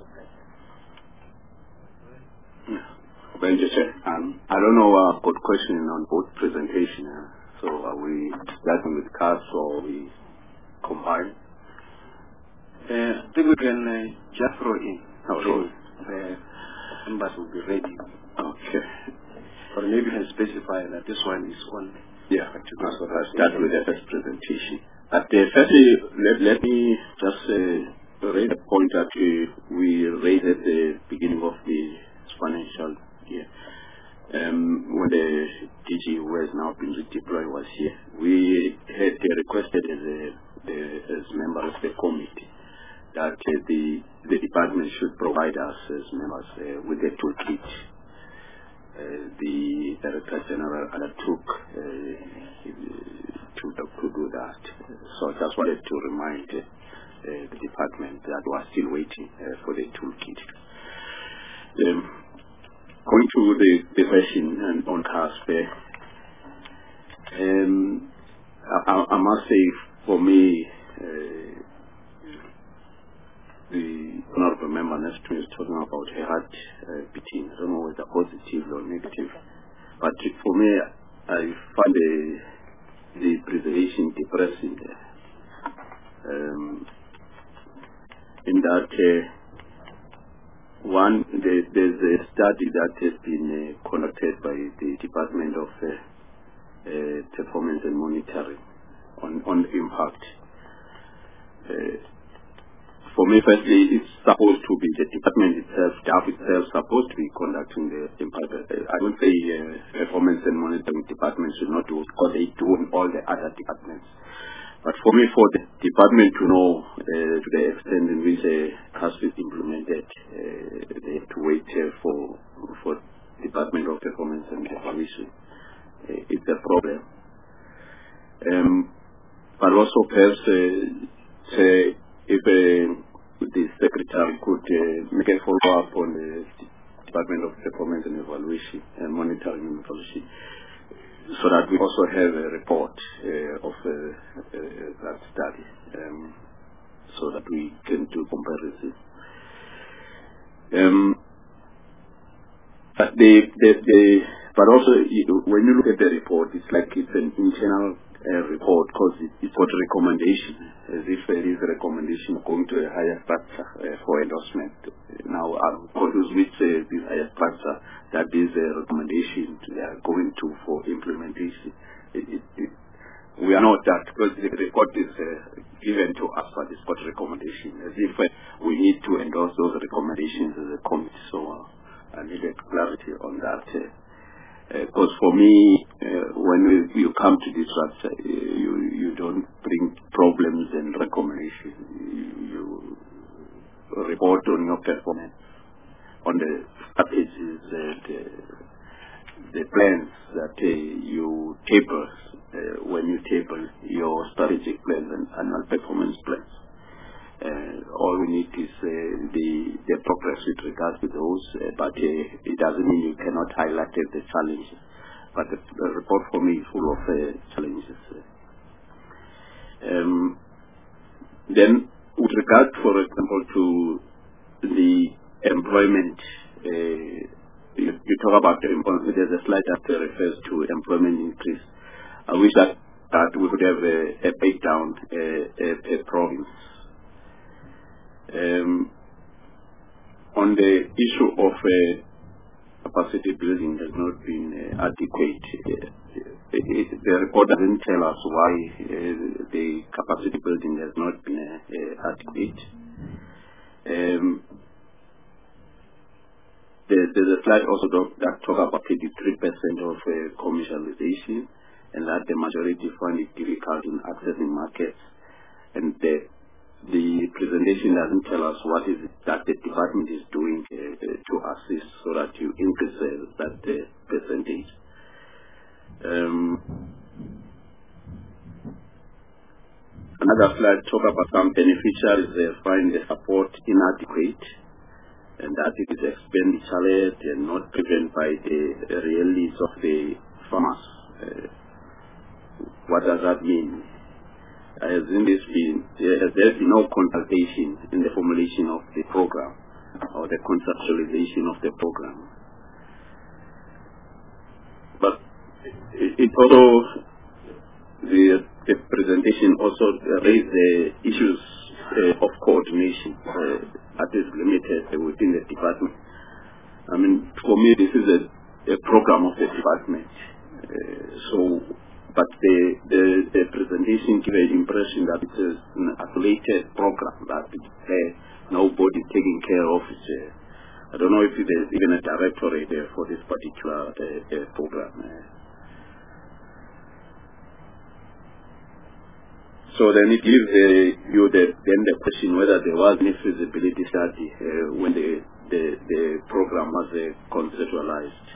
I don't know a good question on both presentation. So are we starting with CAS or we combine? I think we can just throw in. The members will be ready. Okay. Or maybe you can specify that this one is on. Yeah, so I'll start with the first presentation. But firstly, let me just raise a point that we raised at the beginning of the financial year. When the DG who has now been redeployed was here, we had requested as members of the committee that the department should provide us as members with a toolkit. The Director General undertook to do that. So I just wanted to remind the department that was still waiting for the toolkit. Going to the question on CASP, I must say, for me, the honorable member next to me is talking about her heart beating. I don't know whether positive or negative, but for me, I find the presentation depressing. In that, one, there's a study that has been conducted by the Department of Performance and Monitoring on the impact. For me, firstly, it's supposed to be the department itself, staff itself, supposed to be conducting the impact. I would say performance and monitoring departments should not do it because they do in all the other departments. But for me, for the department to know to the extent in which CASP is implemented, they have to wait for Department of Performance and Evaluation. It's a problem. But also perhaps if the secretary could make a follow-up on the Department of Performance and Evaluation and Monitoring and Evaluation, so that we also have a report of that study, so that we can do comparison. But also, when you look at the report, it's like it's an internal report because it's got a recommendation, as if there is a recommendation going to a higher structure for endorsement. Now, I'm confused with this higher structure that is a recommendation they are going to for implementation. We are not that, because the report is given to us, but it's got a recommendation, as if we need to endorse those recommendations as a committee. So I needed clarity on that. Because for me, when you come to this structure, you don't bring problems and recommendations. You report on your performance, on the strategies, the plans that you table when you table your strategic plans and annual performance plans. All we need is the progress with regards to those, but it doesn't mean you cannot highlight the challenges. But the report for me is full of challenges. Then, with regard, for example, to the employment, you talk about the employment. There's a slide that refers to employment increase. I wish that we could have a breakdown, a province. On the issue of capacity building has not been adequate. The report doesn't tell us why the capacity building has not been adequate. There's a slide also that talks about 83% of commercialization, and that the majority find it difficult in accessing markets. And the presentation doesn't tell us what is it that the department is doing to assist so that you increase that percentage. Another slide talks about some beneficiaries find the support inadequate, and that it is expenditure-led and not driven by the real needs of the farmers. What does that mean? Has there been no consultation in the formulation of the program or the conceptualization of the program? But it also, the presentation also raised the issues of coordination that is limited within the department. I mean, for me, this is a program of the department. But the presentation gave an impression that it is an isolated program, that nobody taking care of it. I don't know if there's even a directorate for this particular program. So then it gives you the question whether there was any feasibility study when the program was conceptualized.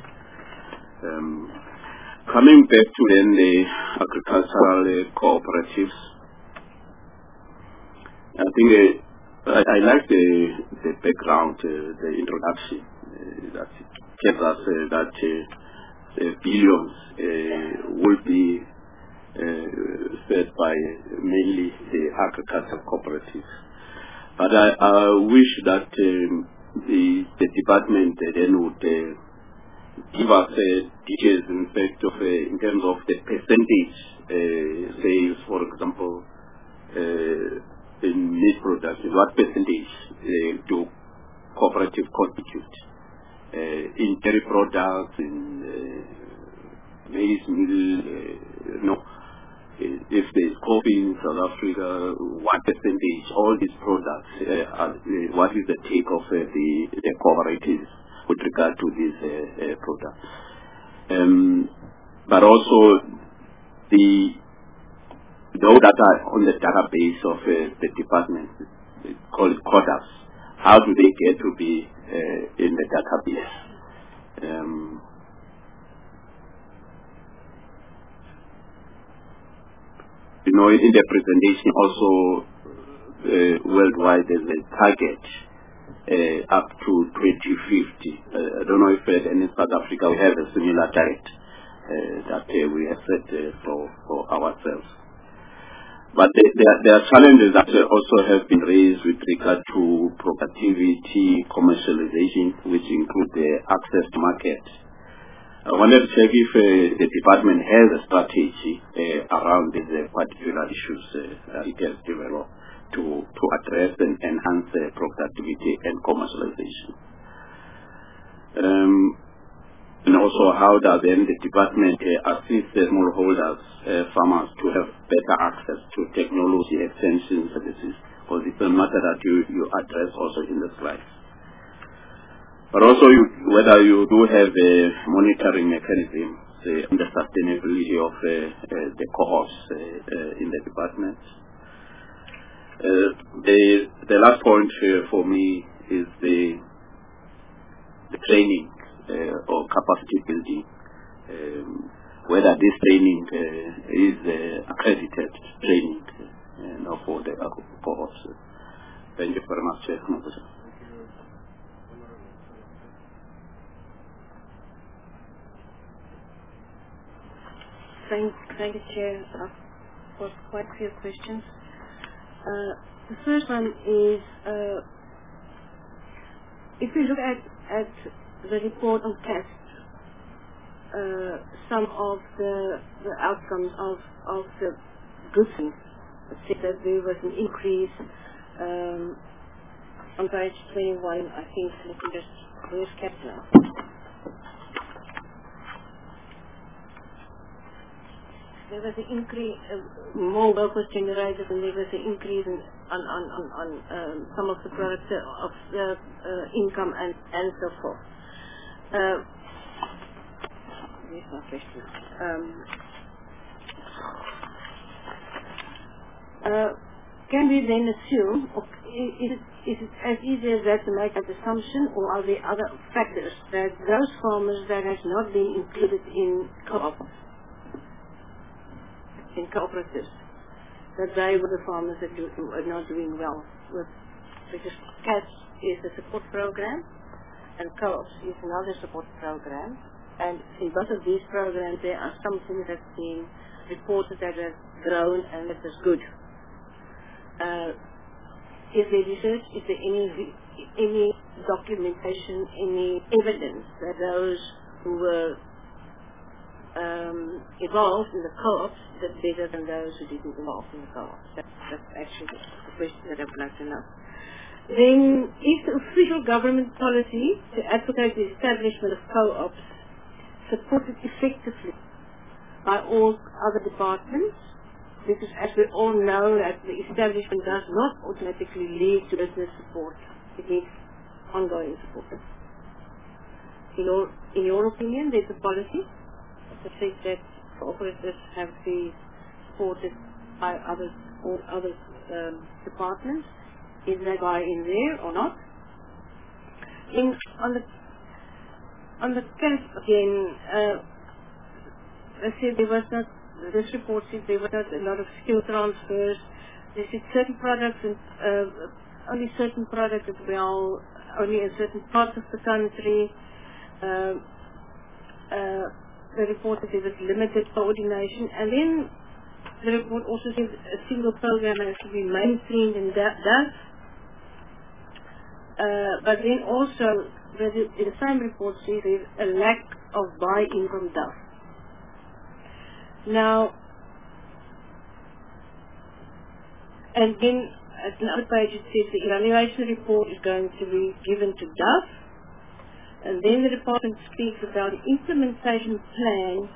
Coming back to then the agricultural cooperatives, I think I like the background, the introduction that tells us that billions will be fed by mainly the agricultural cooperatives. But I wish that the department then would give us details in terms of the percentage sales, for example, in meat production, what percentage do cooperative constitute? In dairy products, in maize meal, if there's coffee in South Africa, what percentage, all these products, what is the take of the cooperatives with regard to these products? But also those that are on the database of the department, called CODAS, how do they get to be in the database? In the presentation also worldwide there's a target up to 2050. I don't know if in South Africa we have a similar target that we have set for ourselves. But there are challenges that also have been raised with regard to productivity, commercialization, which include the access to market. I wanted to check if the department has a strategy around these particular issues that it has developed to address and enhance productivity and commercialization. And also, how does then the department assist the smallholders, farmers, to have better access to technology extension services? Because it's a matter that you address also in the slides. But also, whether you do have a monitoring mechanism on the sustainability of the cohorts in the department. The last point for me is the training or capacity building, whether this training is accredited training for the cohorts. Thank you very much, Chair. Thank you, Chair. I've got quite a few questions. The first one is, if we look at the report on CAST, some of the outcomes of the good things, said that there was an increase on page 21, I think, let me just, where's CAST now? There was an increase, more work was generated, and there was an increase on some of the products of the income and so forth. Here's my question. Can we then assume, is it as easy as that to make that assumption, or are there other factors that those farmers that has not been included in cooperatives, that they were the farmers that are not doing well with, because CATS is a support program and co-ops is another support program, and in both of these programs there are some things that have been reported that have grown and that is good. Is there research, is there any documentation, any evidence that those who were involved in the co-ops did better than those who didn't involve in the co-ops? That's actually the question that I would like to know. Then, is the official government policy to advocate the establishment of co-ops supported effectively by all other departments? Because as we all know, that the establishment does not automatically lead to business support. It needs ongoing support. In your opinion, there's a policy that says that cooperatives have to be supported by other departments. Is that guy in there or not? On the case again, I said there was not. This report said there was not a lot of skill transfers. They said certain products and only certain products as well, only in certain parts of the country. The report said there was limited coordination, and then the report also says a single program has to be mainstreamed in DAF. But then also, in the same report says there's a lack of buy-in from DAF. Now, and then at another page it says the evaluation report is going to be given to DAF, and then the department speaks about the implementation plan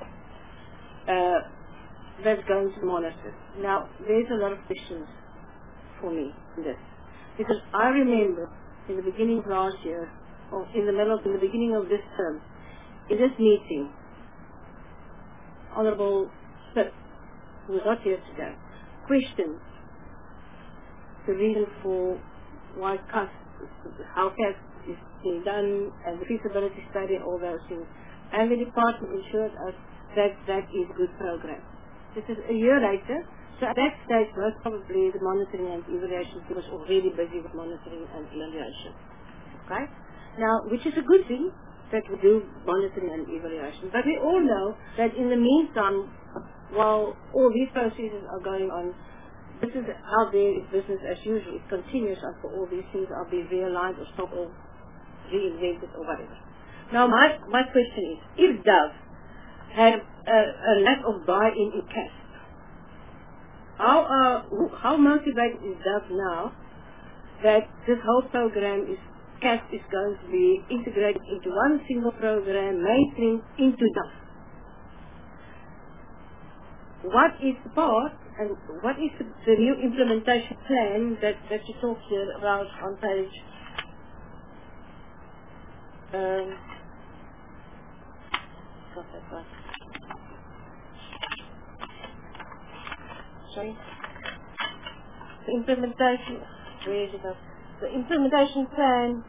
that's going to monitor. Now, there's a lot of questions for me in this, because I remember in the beginning of last year, or in the beginning of this term, in this meeting, Honorable Smith, who was not here today, questioned the reason for why how CAS is being done, and the feasibility study and all those things. And the department assured us that that is a good program. This is a year later, so at that stage most probably the monitoring and evaluation team was already busy with monitoring and evaluation. Okay? Now, which is a good thing that we do monitoring and evaluation. But we all know that in the meantime, while all these processes are going on, this is how there is business as usual. It continues until all these things are being realigned or stopped or reinvented or whatever. Now, my question is, if DAF had a lack of buy-in in CAS, how motivated is DAF now that this whole program CAS is going to be integrated into one single program, mainstreamed into DAF? What is the part and what is the new implementation plan that you talk here about on page sorry? The implementation, where is it? The implementation plan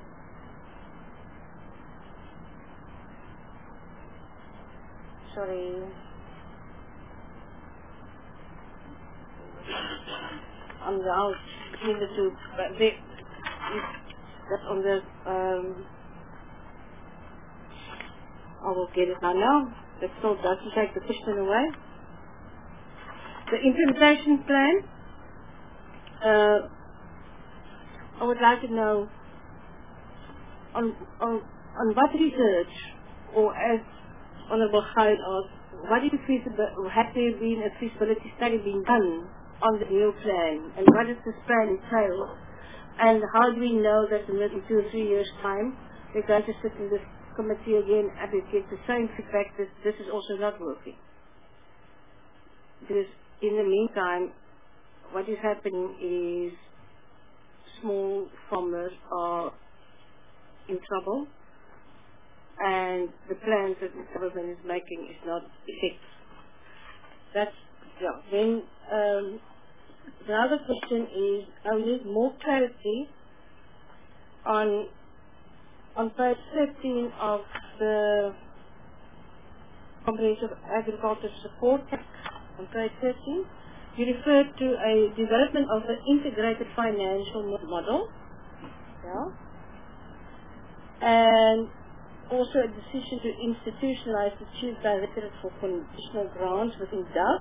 sorry. On the out between the two, but that's on the I will get it now. That still doesn't take the question away. The implementation plan, I would like to know on what research, or as Honorable Khalid asked, what is has there been a feasibility study being done on the new plan, and what does this plan entail, and how do we know that in 2 or 3 years' time we're going to sit in this committee again and we get the same feedback that this is also not working? Because in the meantime, what is happening is small farmers are in trouble, and the plans that the government is making is not effective. That's, yeah. Then the other question is, I need more clarity on page 13 of the Comprehensive Agriculture Support Act. On page 13, you refer to a development of an integrated financial model, yeah, and also a decision to institutionalize the Chief Directorate for Conditional Grants within DAF.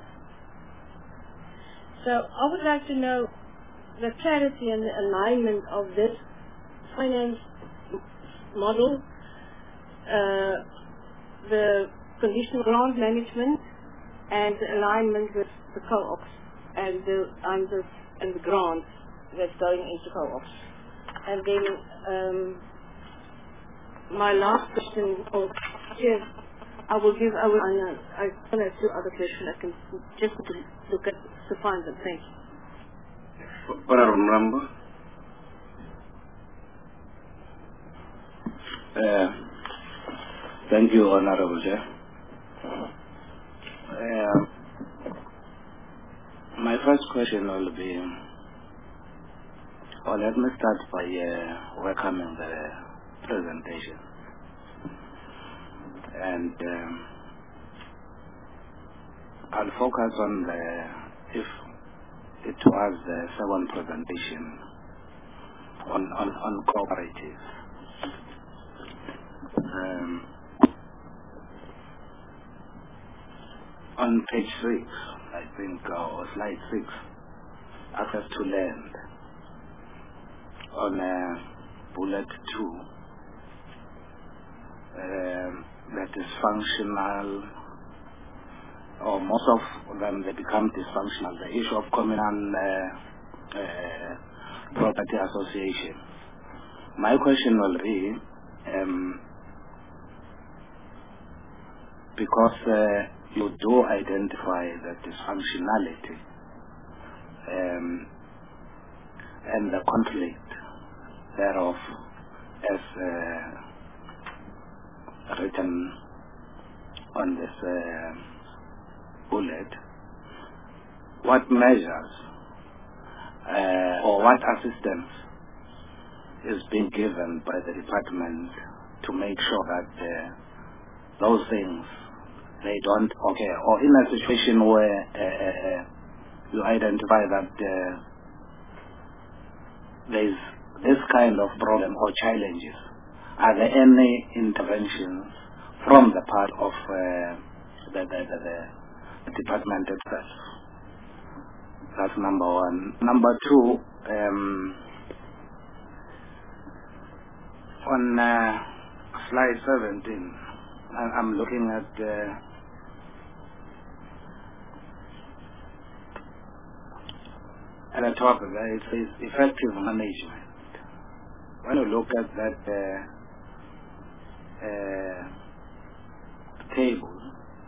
So I would like to know the clarity and the alignment of this finance model, the conditional grant management, and the alignment with the co-ops and the grants that's going into co-ops. And then my last question, I will I have 2 other questions. I can just look at to find them. Thank you. Honorable Member. Thank you, Honorable Chair. My first question will be, let me start by welcoming the presentation. And I'll focus on if it was the second presentation on cooperatives. On page 6, I think, or slide 6, access to land. On bullet 2, that is functional, or most of them, they become dysfunctional. The issue of communal property association. My question will be, because you do identify the dysfunctionality and the conflict thereof as written on this bullet, what measures or what assistance is being given by the department to make sure that those things, they don't occur, or in a situation where you identify that there's this kind of problem or challenges, are there any interventions from the part of the department itself? That's number one. Number two, on slide 17, I'm looking at the top of it, it says effective management. When you look at that table,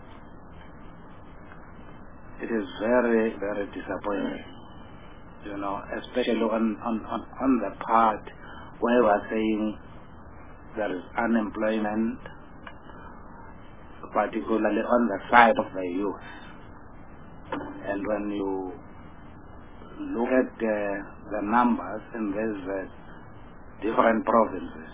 it is very, very disappointing, you know, especially on the part where we are saying there is unemployment, particularly on the side of the youth. And when you look at the numbers in these different provinces,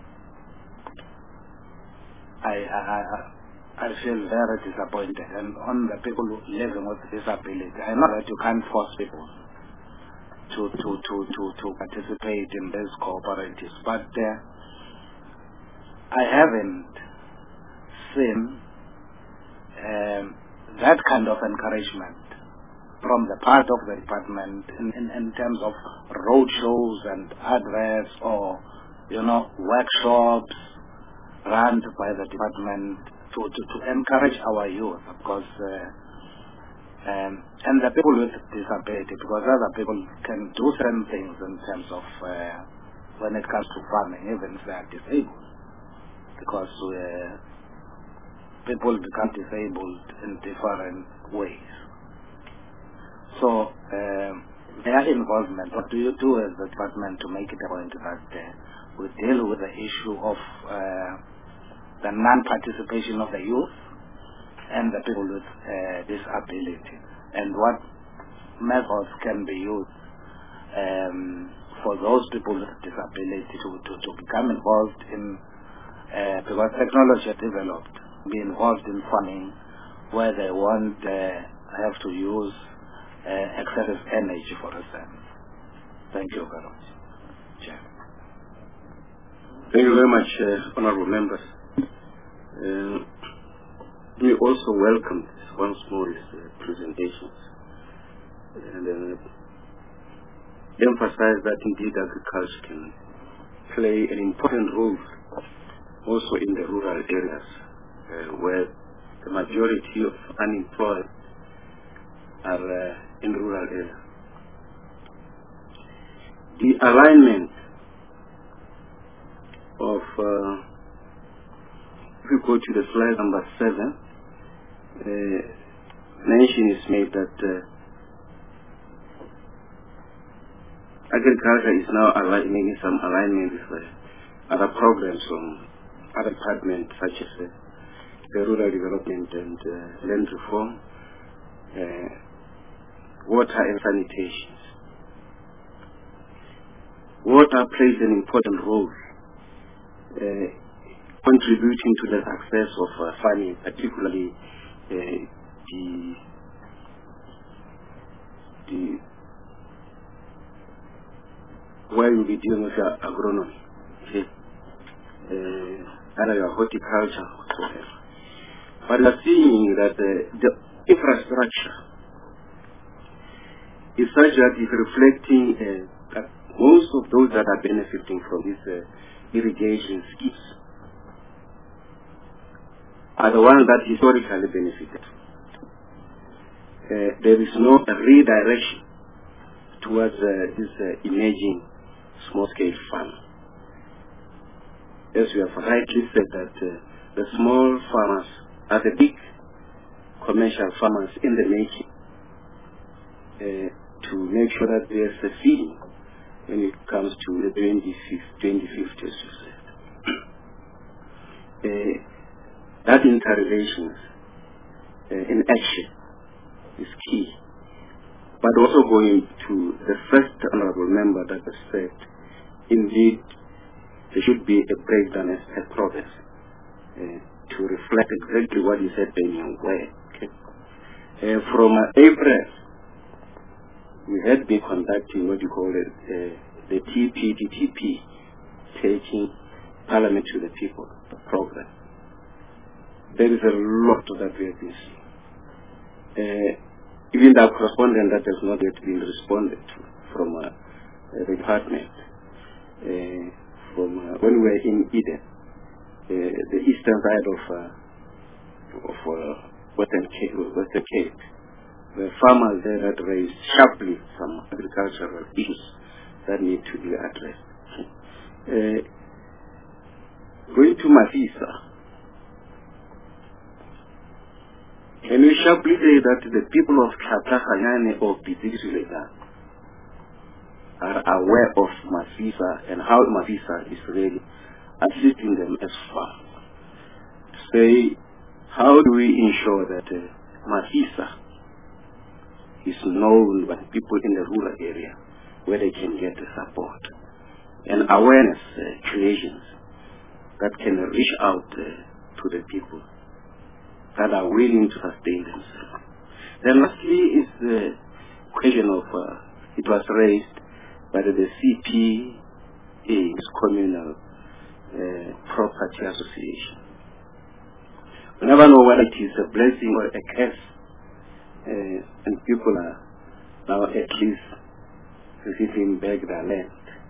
I feel very disappointed. And on the people living with disability, I know that you can't force people to participate in these cooperatives, but I haven't seen that kind of encouragement from the part of the department in terms of road shows and adverts, or, you know, workshops run by the department to encourage our youth, because and the people with disability, because other people can do certain things in terms of when it comes to farming, even if they are disabled, because people become disabled in different ways. So their involvement, what do you do as the department to make it a point that we deal with the issue of the non-participation of the youth and the people with disability, and what methods can be used for those people with disability to become involved in, because technology has developed, be involved in farming where they won't have to use excessive energy, for instance. Thank you very much, Chair. Thank you very much, honorable members. We also welcome once more his presentations and emphasize that indeed agriculture can play an important role also in the rural areas where the majority of unemployed are in rural areas. The alignment of if you go to the slide number 7, mention is made that agriculture is now making some alignment with other programs from other departments such as the rural development and land reform, water and sanitation. Water plays an important role contributing to the success of farming, particularly the where you'll be dealing with your agronomy, okay? Either your horticulture, whatsoever. But we are seeing that the infrastructure is such that it's reflecting that most of those that are benefiting from these irrigation schemes are the ones that historically benefited. There is no redirection towards this emerging small-scale farm. As we have rightly said that the small farmers are the big commercial farmers in the making to make sure that there's a feeding when it comes to the 2050, as you said. That interrelation in action is key. But also going to the first honorable member that has said, indeed, there should be a breakdown as a progress to reflect exactly what is happening where. Okay? From April, we had been conducting what you call it, the TPDTP, taking Parliament to the People program. There is a lot that we have been seeing. Even the correspondent that has not yet been responded to from the department. From when we were in Eden, the eastern side of Western Cape, the farmers there that raised sharply some agricultural issues that need to be addressed. Going to Mafisa, can we sharply say that the people of Katakanyane or Pitikileka are aware of Mafisa and how Mafisa is really assisting them as far? Say, how do we ensure that Mafisa is known by people in the rural area where they can get the support and awareness creations that can reach out to the people that are willing to sustain themselves. Then lastly is the question of, it was raised by the CPA's Communal Property Association. We never know whether it is a blessing or a curse, and people are now at least receiving back their land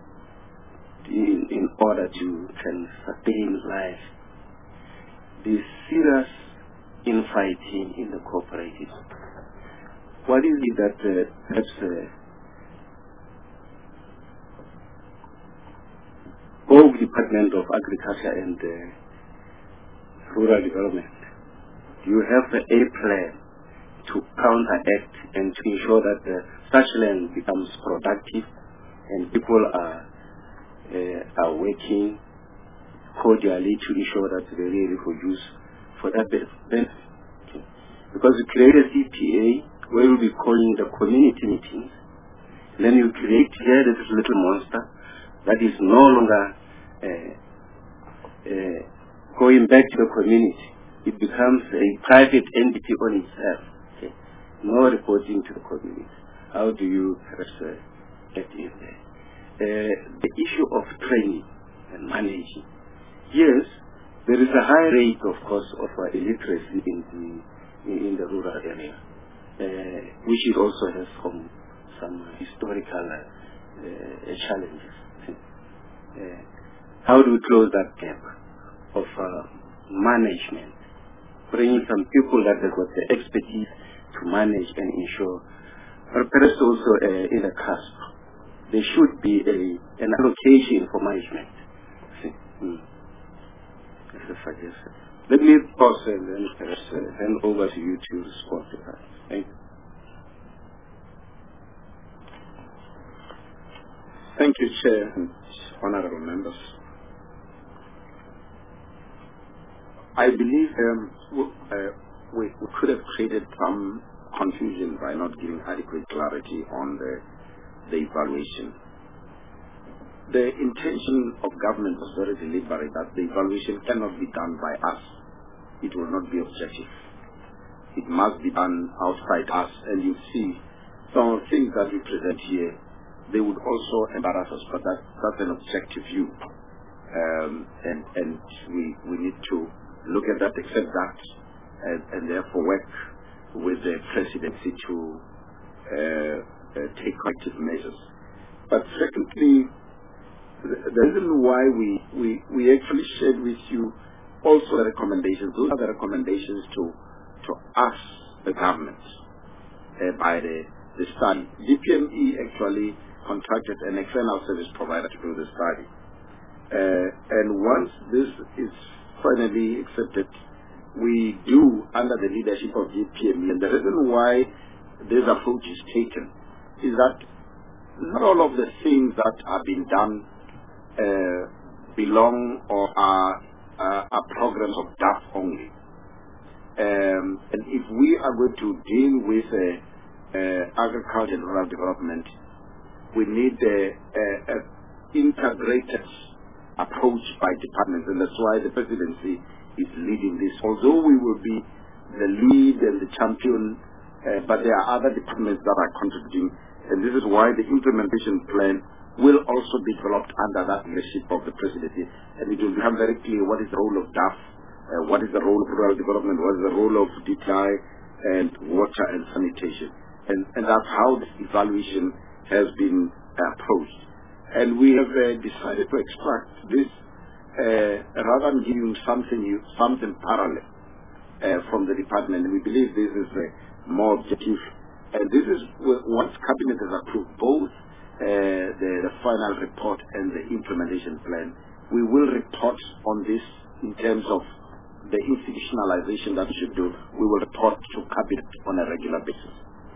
in order to can sustain life. The serious infighting in the cooperatives. What is it that perhaps both Department of Agriculture and Rural Development, do you have a plan to counteract and to ensure that such land becomes productive and people are working cordially to ensure that they really produce for that benefit? Okay. Because you create a CPA where you'll be calling the community meetings, then you create here this little monster that is no longer going back to the community. It becomes a private entity on itself. Okay. No reporting to the community. How do you perhaps get in there? The issue of training and managing. Yes, there is a high rate, of course, of illiteracy in the rural area, which it also has some historical challenges. How do we close that gap of management, bringing some people that have got the expertise to manage and ensure, but perhaps also in the cusp, there should be an allocation for management. That's a suggestion. Let me pause and then perhaps hand over to you to respond to that. Thank you. Thank you, Chair and honorable members. I believe we could have created some confusion by not giving adequate clarity on the evaluation. The intention of government was very deliberate that the evaluation cannot be done by us. It will not be objective. It must be done outside us, and you see some of the things that we present here they would also embarrass us, but that's an objective view. And we need to look at that, accept that, and therefore work with the presidency to take corrective measures. But secondly, the reason why we actually shared with you also the recommendations, those are the recommendations to us, the government, by the study. DPME actually contracted an external service provider to do the study. And once this is finally accepted, we do, under the leadership of DPME, and the reason why this approach is taken is that not all of the things that are being done belong or are programs of DAF only. And if we are going to deal with agriculture and rural development, we need an integrated approach by departments, and that's why the presidency is leading this. Although we will be the lead and the champion, but there are other departments that are contributing, and this is why the implementation plan will also be developed under that leadership of the presidency, and it will become very clear what is the role of DAF, what is the role of rural development, what is the role of DTI, and water and sanitation. And that's how this evaluation has been approached. And we have decided to extract this rather than giving something parallel from the department. And we believe this is more objective. And this is once Cabinet has approved both the final report and the implementation plan, we will report on this in terms of the institutionalization that we should do. We will report to Cabinet on a regular basis.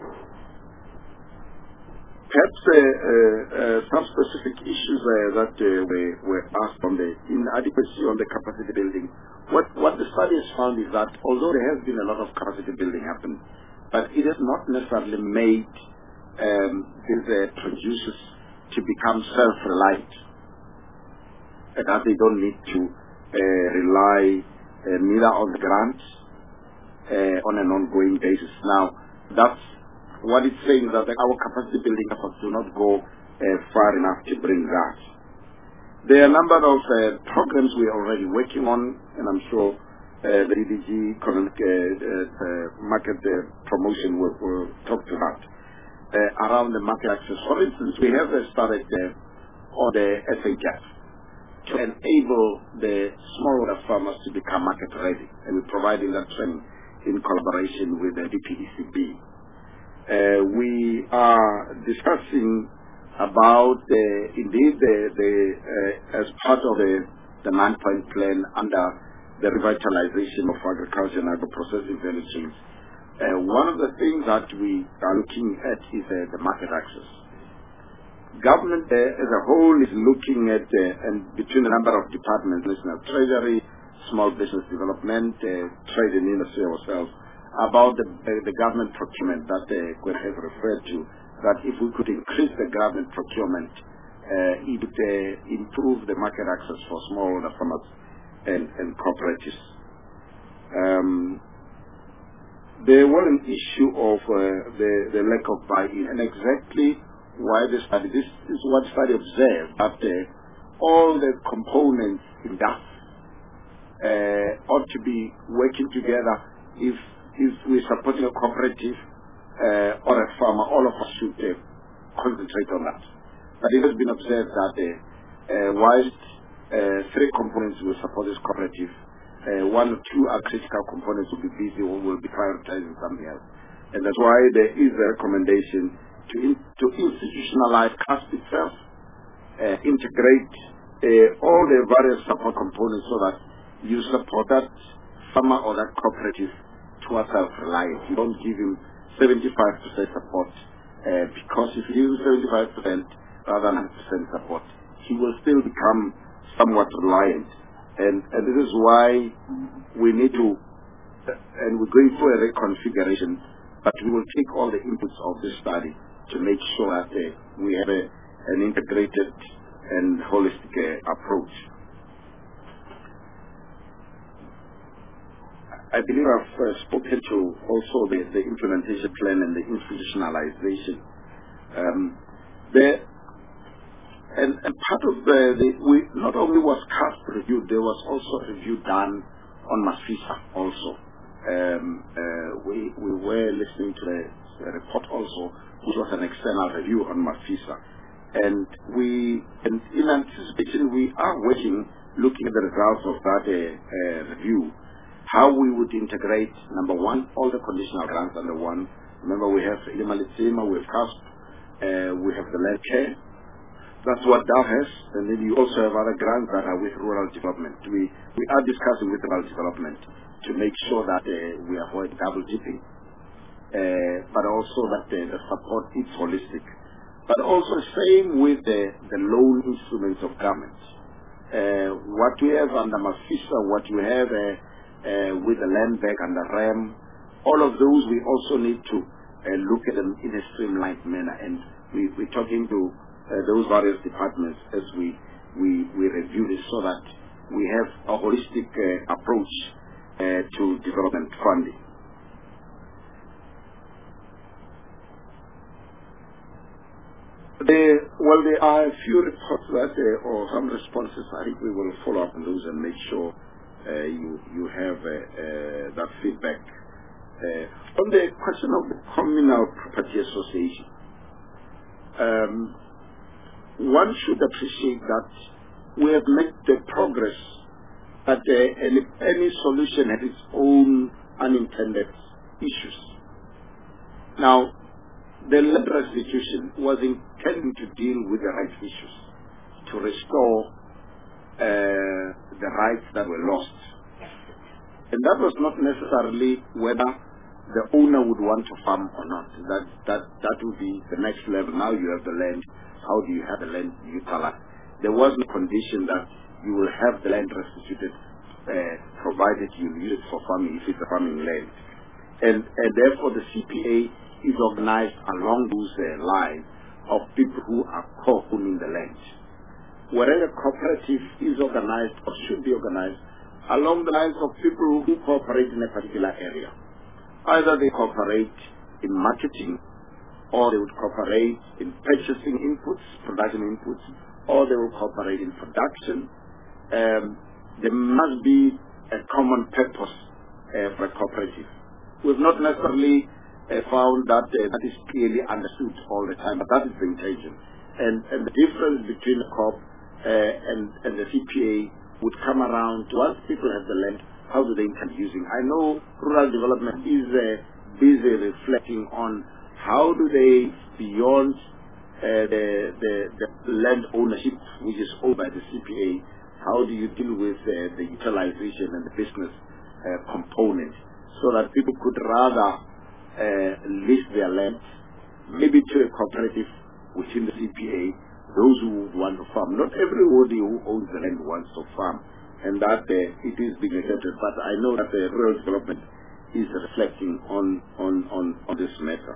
Perhaps some specific issues that were asked on the inadequacy on the capacity building. What the study has found is that although there has been a lot of capacity building happen, but it has not necessarily made these producers to become self-reliant, and that they don't need to rely neither on grants on an ongoing basis. Now, that's what it's saying, is that our capacity building efforts do not go far enough to bring that. There are a number of programs we are already working on, and I'm sure the DDG market promotion will talk to that. Around the market access. For instance, we have started on the SHF to enable the smallholder farmers to become market ready, and we're providing that training in collaboration with the DPECB. We are discussing about as part of the 9-point plan under the revitalization of agriculture and agro-processing value chains. One of the things that we are looking at is the market access. Government as a whole is looking at, and between a number of departments, National Treasury, Small Business Development, Trade and Industry ourselves, about the government procurement that Gwen has referred to, that if we could increase the government procurement, it would improve the market access for smallholder farmers and cooperatives. There was an issue of the lack of buy-in, and exactly why this is what study observed, that all the components in that ought to be working together. If we're supporting a cooperative or a farmer, all of us should concentrate on that. But it has been observed that whilst 3 components will support this cooperative, 1 or 2 are critical components will be busy or will be prioritizing something else. And that's why there is a recommendation to institutionalize CASP itself, integrate all the various support components so that you support that farmer or that cooperative towards self-reliance. You don't give him 75% support because if you give him 75% rather than 100% support, he will still become somewhat reliant. And this is why we need to, and we're going through a reconfiguration, but we will take all the inputs of this study to make sure that we have an integrated and holistic approach. I believe I've spoken to also the implementation plan and the institutionalization. And part of not only was CASP reviewed, there was also a review done on Mafisa also. We were listening to a report also, which was an external review on Mafisa. And in anticipation, we are looking at the results of that review, how we would integrate, number one, all the conditional grants under one. Remember, we have Ilimalisima, we have CASP, we have the land care. That's what DAF has, and then you also have other grants that are with rural development. We are discussing with rural development to make sure that we avoid double dipping, but also that the support is holistic. But also same with the loan instruments of government. What we have under Mafisa, what we have with the land bank under REM, all of those we also need to look at them in a streamlined manner, and we're talking to those various departments as we review this so that we have a holistic approach to development funding. There are a few reports that, or some responses. I think we will follow up on those and make sure you have that feedback. On the question of the Communal Property Association, one should appreciate that we have made the progress, but any solution has its own unintended issues. Now, the land restitution was intended to deal with the rights issues, to restore the rights that were lost. And that was not necessarily whether the owner would want to farm or not. That would be the next level. Now you have the land. How do you have the land utilized? There was no condition that you will have the land restituted provided you use it for farming if it's a farming land. And therefore the CPA is organized along those lines of people who are co-owning the land. Wherever cooperative is organized or should be organized along the lines of people who cooperate in a particular area. Either they cooperate in marketing, or they would cooperate in purchasing inputs, production inputs, or they will cooperate in production. There must be a common purpose for a cooperative. We've not necessarily found that that is clearly understood all the time, but that is the intention. And the difference between the COP and the CPA would come around to once people have the land, how do they intend using? I know rural development is busy reflecting on how do they, beyond the land ownership, which is owned by the CPA, how do you deal with the utilization and the business component, so that people could rather lease their land, maybe to a cooperative within the CPA, those who would want to farm. Not everybody who owns the land wants to farm, and that it is being accepted. But I know that the rural development is reflecting on this matter.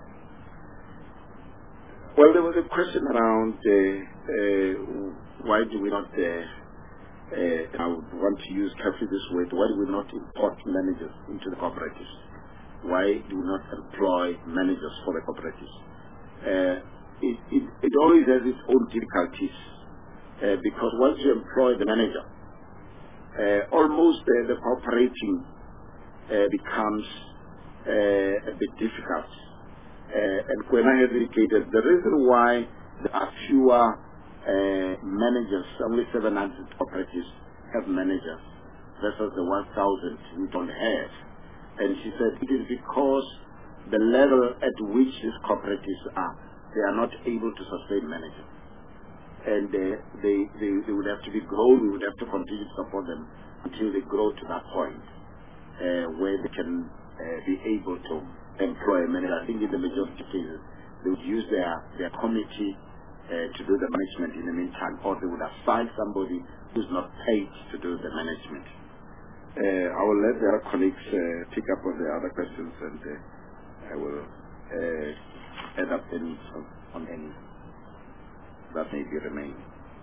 Well, there was a question around why do we not, I would want to use carefully this word, why do we not import managers into the cooperatives? Why do we not employ managers for the cooperatives? It always has its own difficulties, because once you employ the manager, almost the cooperating becomes a bit difficult. And when I have indicated the reason why there are fewer managers, only 700 cooperatives have managers versus the 1,000 we don't have. And she said it is because the level at which these cooperatives are, they are not able to sustain managers. And they would have to be grown, we would have to continue to support them until they grow to that point where they can be able to employ a manager. I think in the majority of cases, they would use their committee to do the management in the meantime, or they would assign somebody who's not paid to do the management. I will let the other colleagues pick up on the other questions, and I will add up any on any that may be remaining.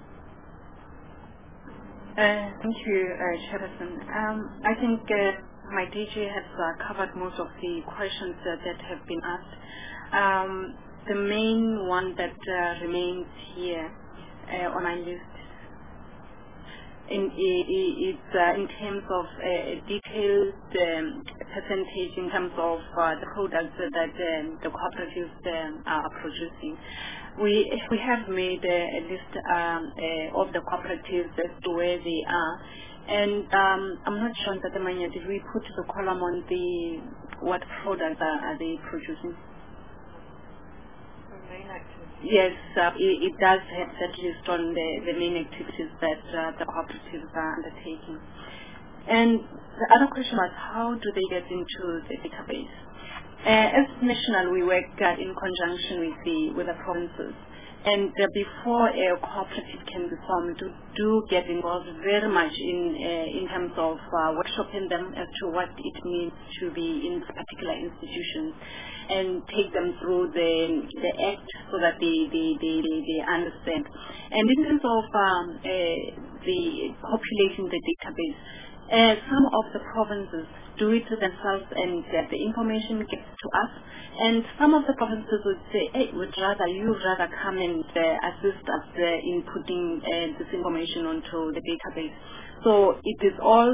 Thank you, Chairperson. I think my DG has covered most of the questions that have been asked. The main one that remains here on our list. It's in terms of detailed percentage in terms of the products that the cooperatives are producing. We have made a list of the cooperatives as to where they are, and I'm not sure that did we put the column on what products are they producing? Yes, it does have that list on the main activities that the cooperatives are undertaking. And the other question was, how do they get into the database? As national, we work in conjunction with the provinces. And before a cooperative can be formed, do get involved very much in terms of workshopping them as to what it means to be in particular institutions, and take them through the act so that they understand. And in terms of the population, the database, some of the provinces do it themselves, and the information gets to us. And some of the provinces would say, hey, you'd rather come and assist us in putting this information onto the database. So it is all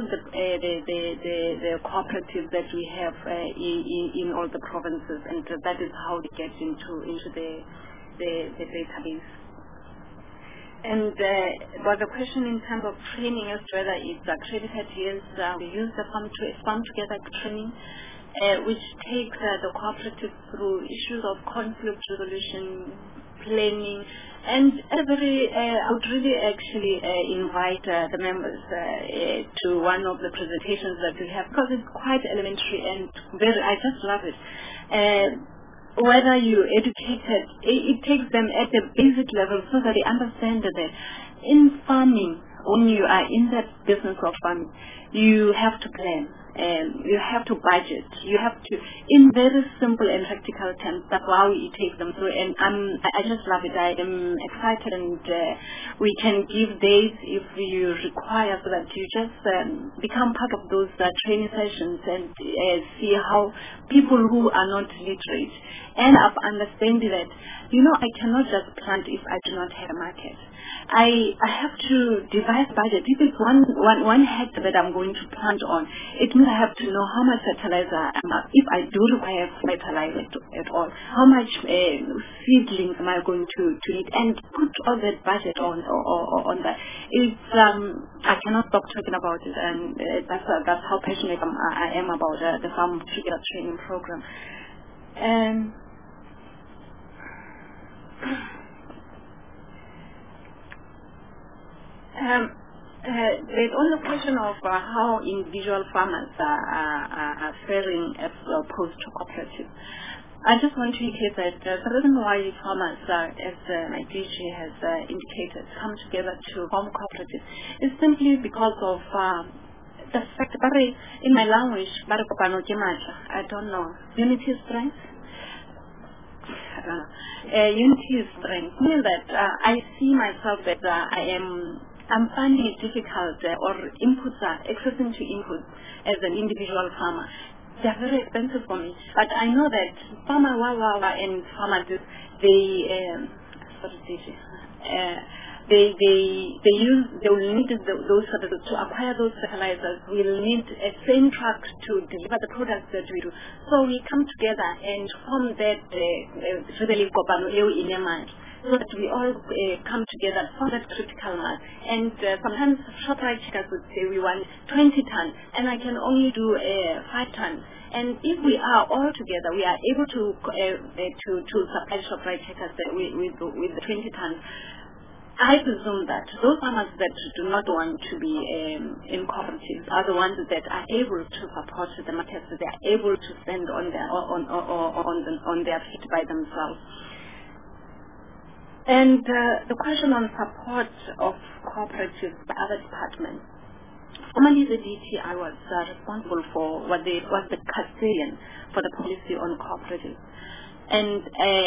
the cooperatives that we have in all the provinces, and that is how they get into the database. And but the question in terms of training as to whether it's accredited, yes, we use the farm together training, which takes the cooperative through issues of conflict resolution, planning, and I would really actually invite the members to one of the presentations that we have, because it's quite elementary and I just love it. Whether you're educated, it takes them at the basic level so that they understand that in farming, when you are in that business of farming, you have to plan. You have to budget. You have to, in very simple and practical terms, that's how you take them through. And I just love it. I am excited, and we can give days if you require, so that you just become part of those training sessions and see how people who are not literate end up understanding that, I cannot just plant if I do not have a market. I have to devise budget. If it's one hectare that I'm going to plant on, it means I have to know how much fertilizer, if I do require fertilizer at all, how much seedlings am I going to need, and put all that budget on that. It's I cannot stop talking about it, and that's how passionate I am about the Farm Together training program. And there's on the question of how individual farmers are faring as opposed to cooperatives. I just want to indicate that the reason why farmers, as my DG has indicated, come together to form cooperatives is simply because of the fact that in my language, I don't know, unity is strength. Unity is strength, meaning that I see myself that I'm finding it difficult, or inputs are accessing to inputs as an individual farmer. They are very expensive for me, but I know that farmer and farmer they will need those fertilizers to acquire those fertilizers. We'll need a same truck to deliver the products that we do. So we come together and form that so that we all come together for that critical mass. And sometimes Shoprite checkers would say we want 20 tons, and I can only do 5 tons. And if we are all together, we are able to supply Shoprite checkers with the 20 tons. I presume that those farmers that do not want to be in cooperatives are the ones that are able to support the markets. They are able to stand on their feet by themselves. And the question on support of cooperatives by other departments. Formerly, the DTI was responsible for was the custodian for the policy on cooperatives. And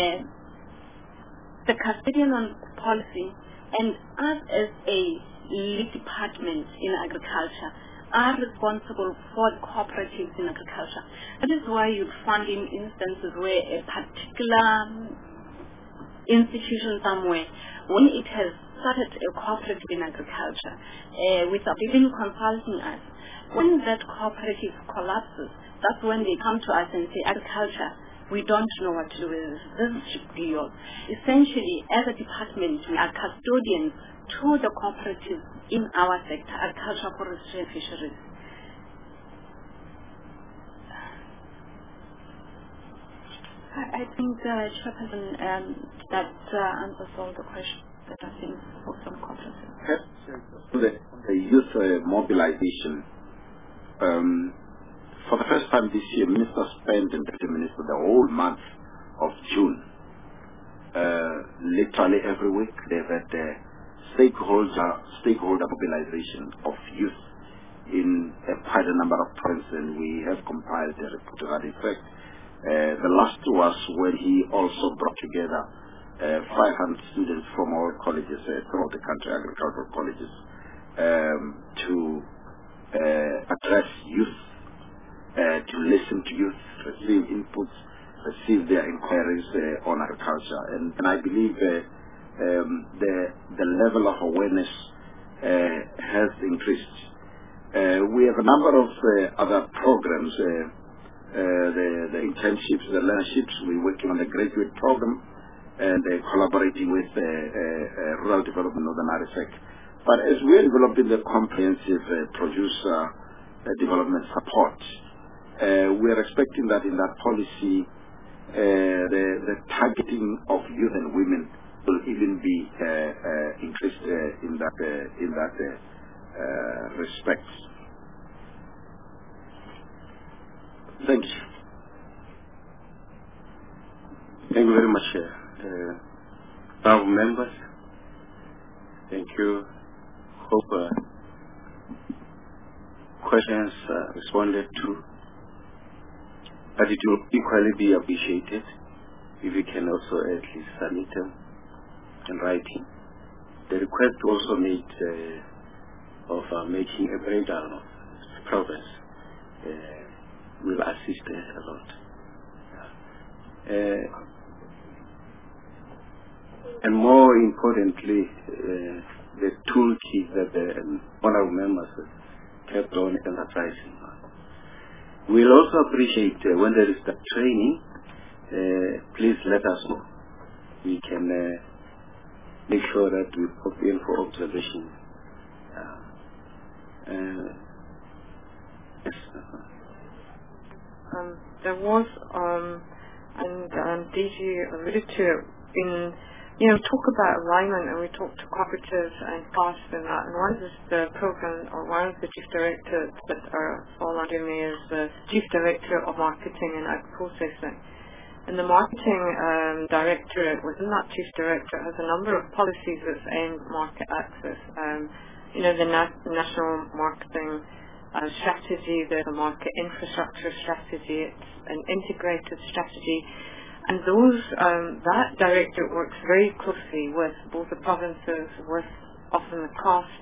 the custodian on policy and us as a lead department in agriculture are responsible for cooperatives in agriculture. That is why you find in instances where a particular institution somewhere, when it has started a cooperative in agriculture without even consulting us. When that cooperative collapses, that's when they come to us and say, agriculture, we don't know what to do with this. This should be yours. Essentially, as a department, we are custodians to the cooperatives in our sector, agriculture, forestry, and fisheries. I think, Chairperson, that answers all the questions that I think for some cooperatives. The youth mobilization. For the first time this year, Minister spent and Deputy Minister the whole month of June. Literally every week they've had stakeholder mobilization of youth in quite a number of provinces, and we have compiled a report to that effect. The last was when he also brought together 500 students from all colleges throughout the country, agricultural colleges, to address youth, to listen to youth, receive inputs, receive their inquiries on agriculture. And I believe the level of awareness has increased. We have a number of other programs, the internships, the learnerships. We're working on the graduate program and collaborating with Rural Development Northern RSEC. But as we're developing the comprehensive producer development support, we are expecting that in that policy, the targeting of youth and women will even be increased in that respect. Thank you. Thank you very much, our members. Thank you. Hope questions responded to, but it will equally be appreciated if you can also at least submit them in writing. The request also made of making a breakdown of progress will assist a lot. And more importantly, the toolkit that the honorable members kept on emphasizing. We'll also appreciate when there is the training, please let us know. We can make sure that we put in for observation. Yes. There was, and DG alluded to it, talk about alignment, and we talked to cooperatives and FAST and that, and one of the program, or one of the chief directors that fall under me is the Chief Director of Marketing and Ag Processing. And the marketing directorate within that chief director has a number of policies that aim market access. The national marketing strategy, there's a market infrastructure strategy, it's an integrated strategy. And that directorate works very closely with both the provinces, with often the cost.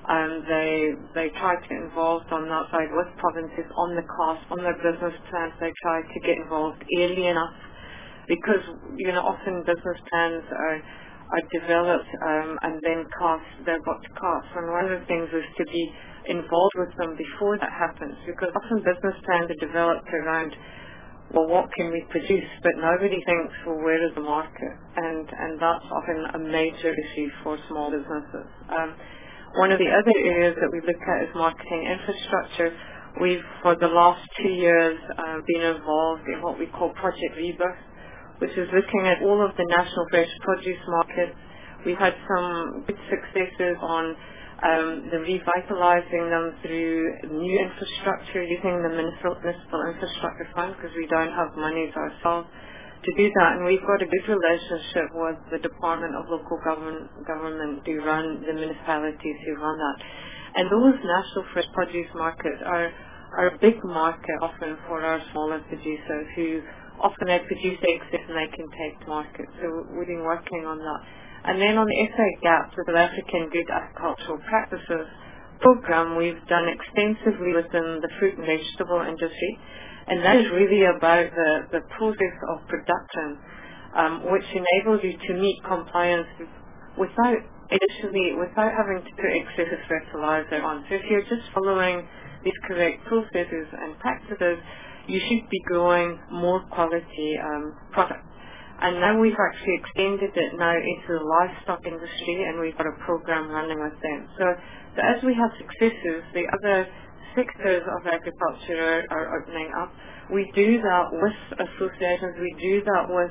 They try to get involved on that side with provinces on the cost, on their business plans. They try to get involved early enough, because often business plans are developed and then they're got to cost. And one of the things is to be involved with them before that happens, because often business plans are developed around, well, what can we produce? But nobody thinks, well, where is the market? And that's often a major issue for small businesses. One of the other areas that we look at is marketing infrastructure. We've, for the last 2 years, been involved in what we call Project Rebirth, which is looking at all of the national fresh produce markets. We've had some good successes on the revitalizing them through new infrastructure, using the municipal infrastructure fund, because we don't have monies ourselves to do that. And we've got a good relationship with the Department of Local Government who run the municipalities who run that. And those national fresh produce markets are a big market often for our smaller producers who often they produce excess and they can take to market. So we've been working on that. And then on the SA GAP, the South African Good Agricultural Practices program, we've done extensively within the fruit and vegetable industry, and that is really about the process of production, which enables you to meet compliance without initially without having to put excessive fertilizer on. So if you're just following these correct processes and practices, you should be growing more quality product. And now we've actually extended it now into the livestock industry, and we've got a program running with them. So as we have successes, the other sectors of agriculture are opening up. We do that with associations. We do that with,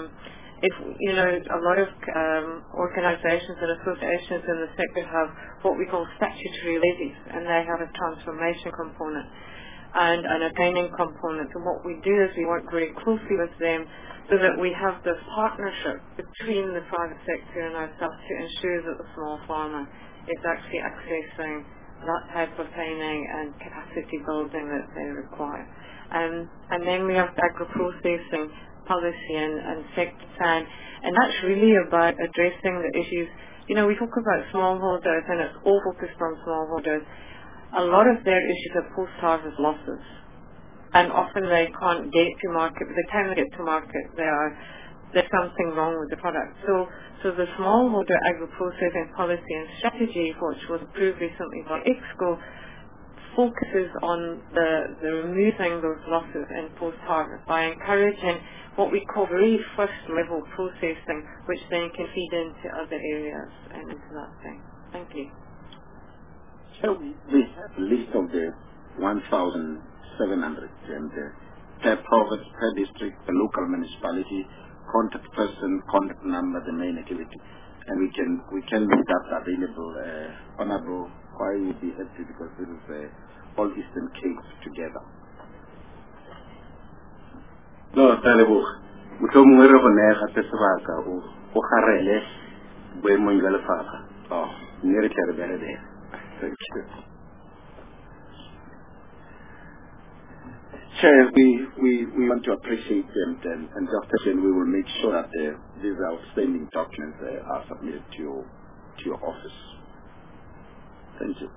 a lot of organizations and associations in the sector have what we call statutory levies, and they have a transformation component and a training component. And what we do is we work very closely with them so that we have this partnership between the private sector and ourselves to ensure that the small farmer is actually accessing that type of training and capacity building that they require. And then we have agro-processing policy and sector plan, and that's really about addressing the issues. We talk about smallholders, and it's all focused on smallholders. A lot of their issues are post-harvest losses. And often they can't get to market. By the time they get to market, there's something wrong with the product. So the smallholder agro-processing policy and strategy, which was approved recently by IXCO, focuses on the removing those losses in post-harvest by encouraging what we call very first-level processing, which then can feed into other areas and into that thing. Thank you. So we have a list of the 1,700 and per province, per district, the local municipality, contact person, contact number, the main activity, and we can make that available. Honorable, why would be happy because this is all Eastern Cape together. No, Talebo, mohlomongwe re go nea gape sebaka o garele boemong jwa lefapha. Mme re tla re bere there. Thank you. Chair, we want to appreciate and Dr. Chen, we will make sure that these outstanding documents are submitted to your office. Thank you.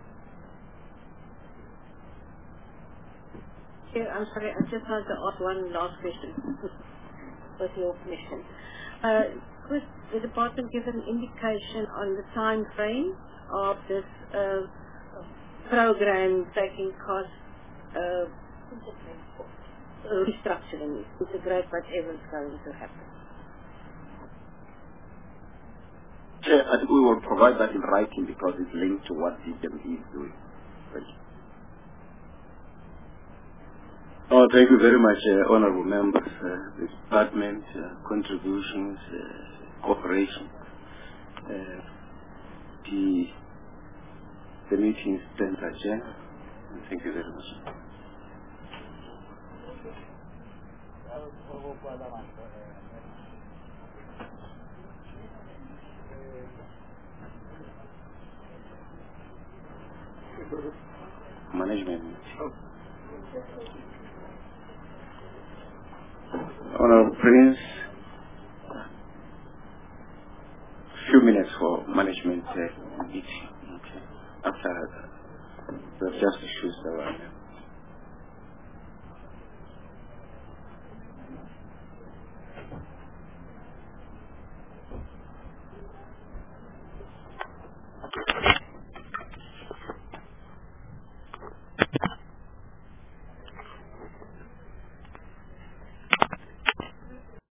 Chair, I'm sorry, I just want to ask one last question with your permission. Could the department give an indication on the time frame of this program taking cost restructuring, integrate whatever is going to happen? Chair, I think we will provide that in writing because it's linked to what DME is doing. Thank you. Thank you very much, honorable members, the department, contributions, cooperation. The meeting stands adjourned. Thank you very much. Management. Honorable Prince, few minutes for management meeting. Okay. After that, just issues that were